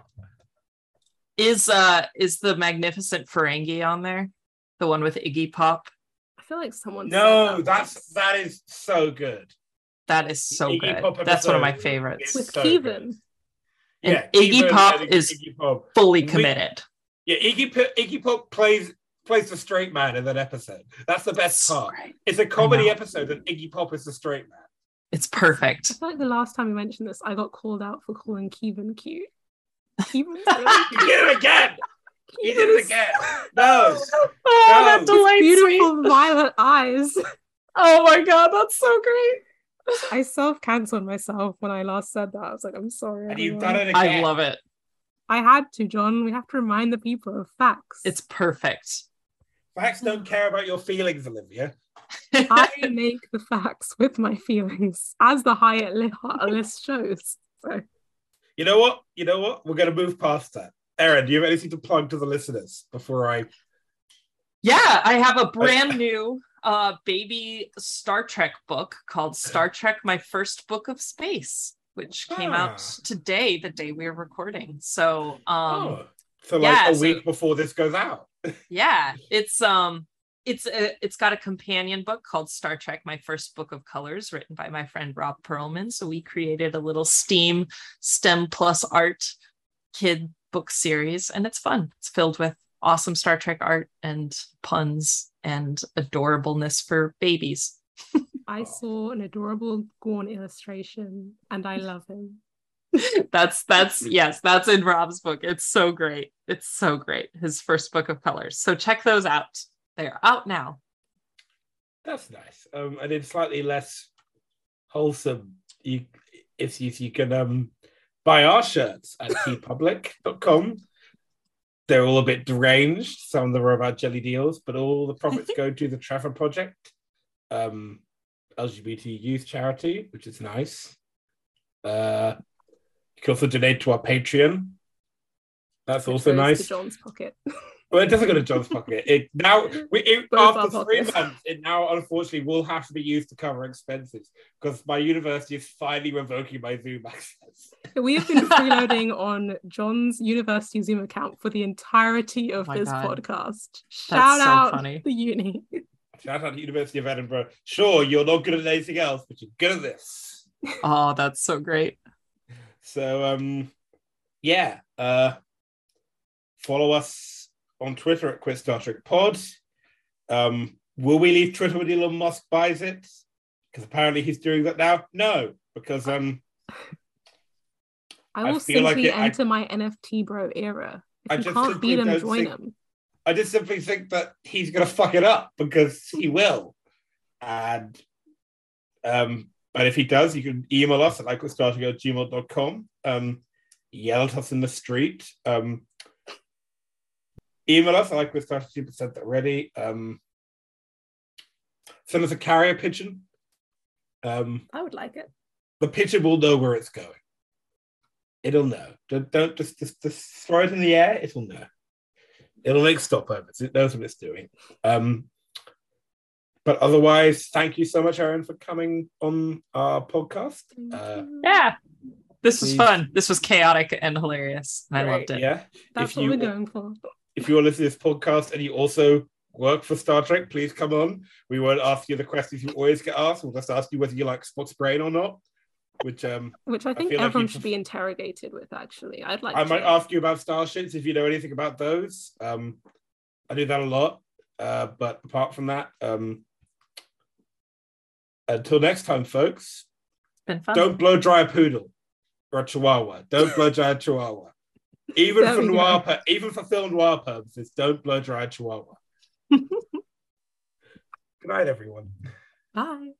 Is the Magnificent Ferengi on there? The one with Iggy Pop? I feel like someone that is so good. That is so good. That's one of my favorites. With so Kevin. And Iggy Pop is fully committed. Yeah, Iggy Pop plays the straight man in that episode. That's the best part. Right. It's a comedy episode and Iggy Pop is the straight man. It's perfect. I feel like the last time we mentioned this, I got called out for calling Kevin cute. Kevin's really cute. You did it again. You did it again. No. That delights beautiful me. violet eyes. Oh my God, that's so great. I self-cancelled myself when I last said that. I was like, I'm sorry. And you've done it again. I love it. I had to, John. We have to remind the people of facts. It's perfect. Facts don't care about your feelings, Olivia. I make the facts with my feelings, as the high list shows. So, you know what? We're going to move past that. Erin, do you have anything to plug to the listeners before I? Yeah, I have a brand new baby Star Trek book called Star Trek: My First Book of Space, which came out today, the day we were recording. So, a week before this goes out. Yeah, it's got a companion book called Star Trek: My First Book of Colors, written by my friend Rob Perlman. So we created a little STEM plus art kid book series, and it's fun. It's filled with awesome Star Trek art and puns and adorableness for babies. I saw an adorable Gorn illustration and I love him. That's in Rob's book. It's so great. His first book of colors. So check those out. They're out now. That's nice. And in slightly less wholesome issues, you can buy our shirts at tpublic.com. They're all a bit deranged. Some of them are about jelly deals, but all the profits go to the Trafford Project, LGBT youth charity, which is nice. You can also donate to our Patreon. That's also nice. To John's pocket. Well, it doesn't go to John's pocket. After 3 months, it now unfortunately will have to be used to cover expenses because my university is finally revoking my Zoom access. We have been freeloading on John's university Zoom account for the entirety of this podcast. Shout out the uni. Shout out to University of Edinburgh. Sure, you're not good at anything else, but you're good at this. Oh, that's so great. So, follow us on Twitter at Quit Star Trek Pod. Will we leave Twitter when Elon Musk buys it? Because apparently he's doing that now. No, because I will simply enter my NFT bro era. If you can't beat him, join him. I just simply think that he's going to fuck it up because he will. And but if he does, you can email us at iquitstartrek@gmail.com. Yell at us in the street. Email us. I iquitstartrek. Said that already. Send us a carrier pigeon. I would like it. The pigeon will know where it's going. It'll know. Don't just throw it in the air. It'll know. It'll make stopovers. It knows what it's doing. But otherwise, thank you so much, Aaron, for coming on our podcast. This was fun. This was chaotic and hilarious. And I loved it. Yeah, that's what we're going for. If you want to listen to this podcast and you also work for Star Trek, please come on. We won't ask you the questions you always get asked. We'll just ask you whether you like Spock's brain or not. Which I think everyone should be interrogated with. Actually, I might ask you about starships if you know anything about those. I do that a lot, but apart from that, until next time, folks. Been fun. Don't blow dry a poodle or a chihuahua. Don't blow dry a chihuahua. Even for film noir purposes, don't blow dry a chihuahua. Good night, everyone. Bye.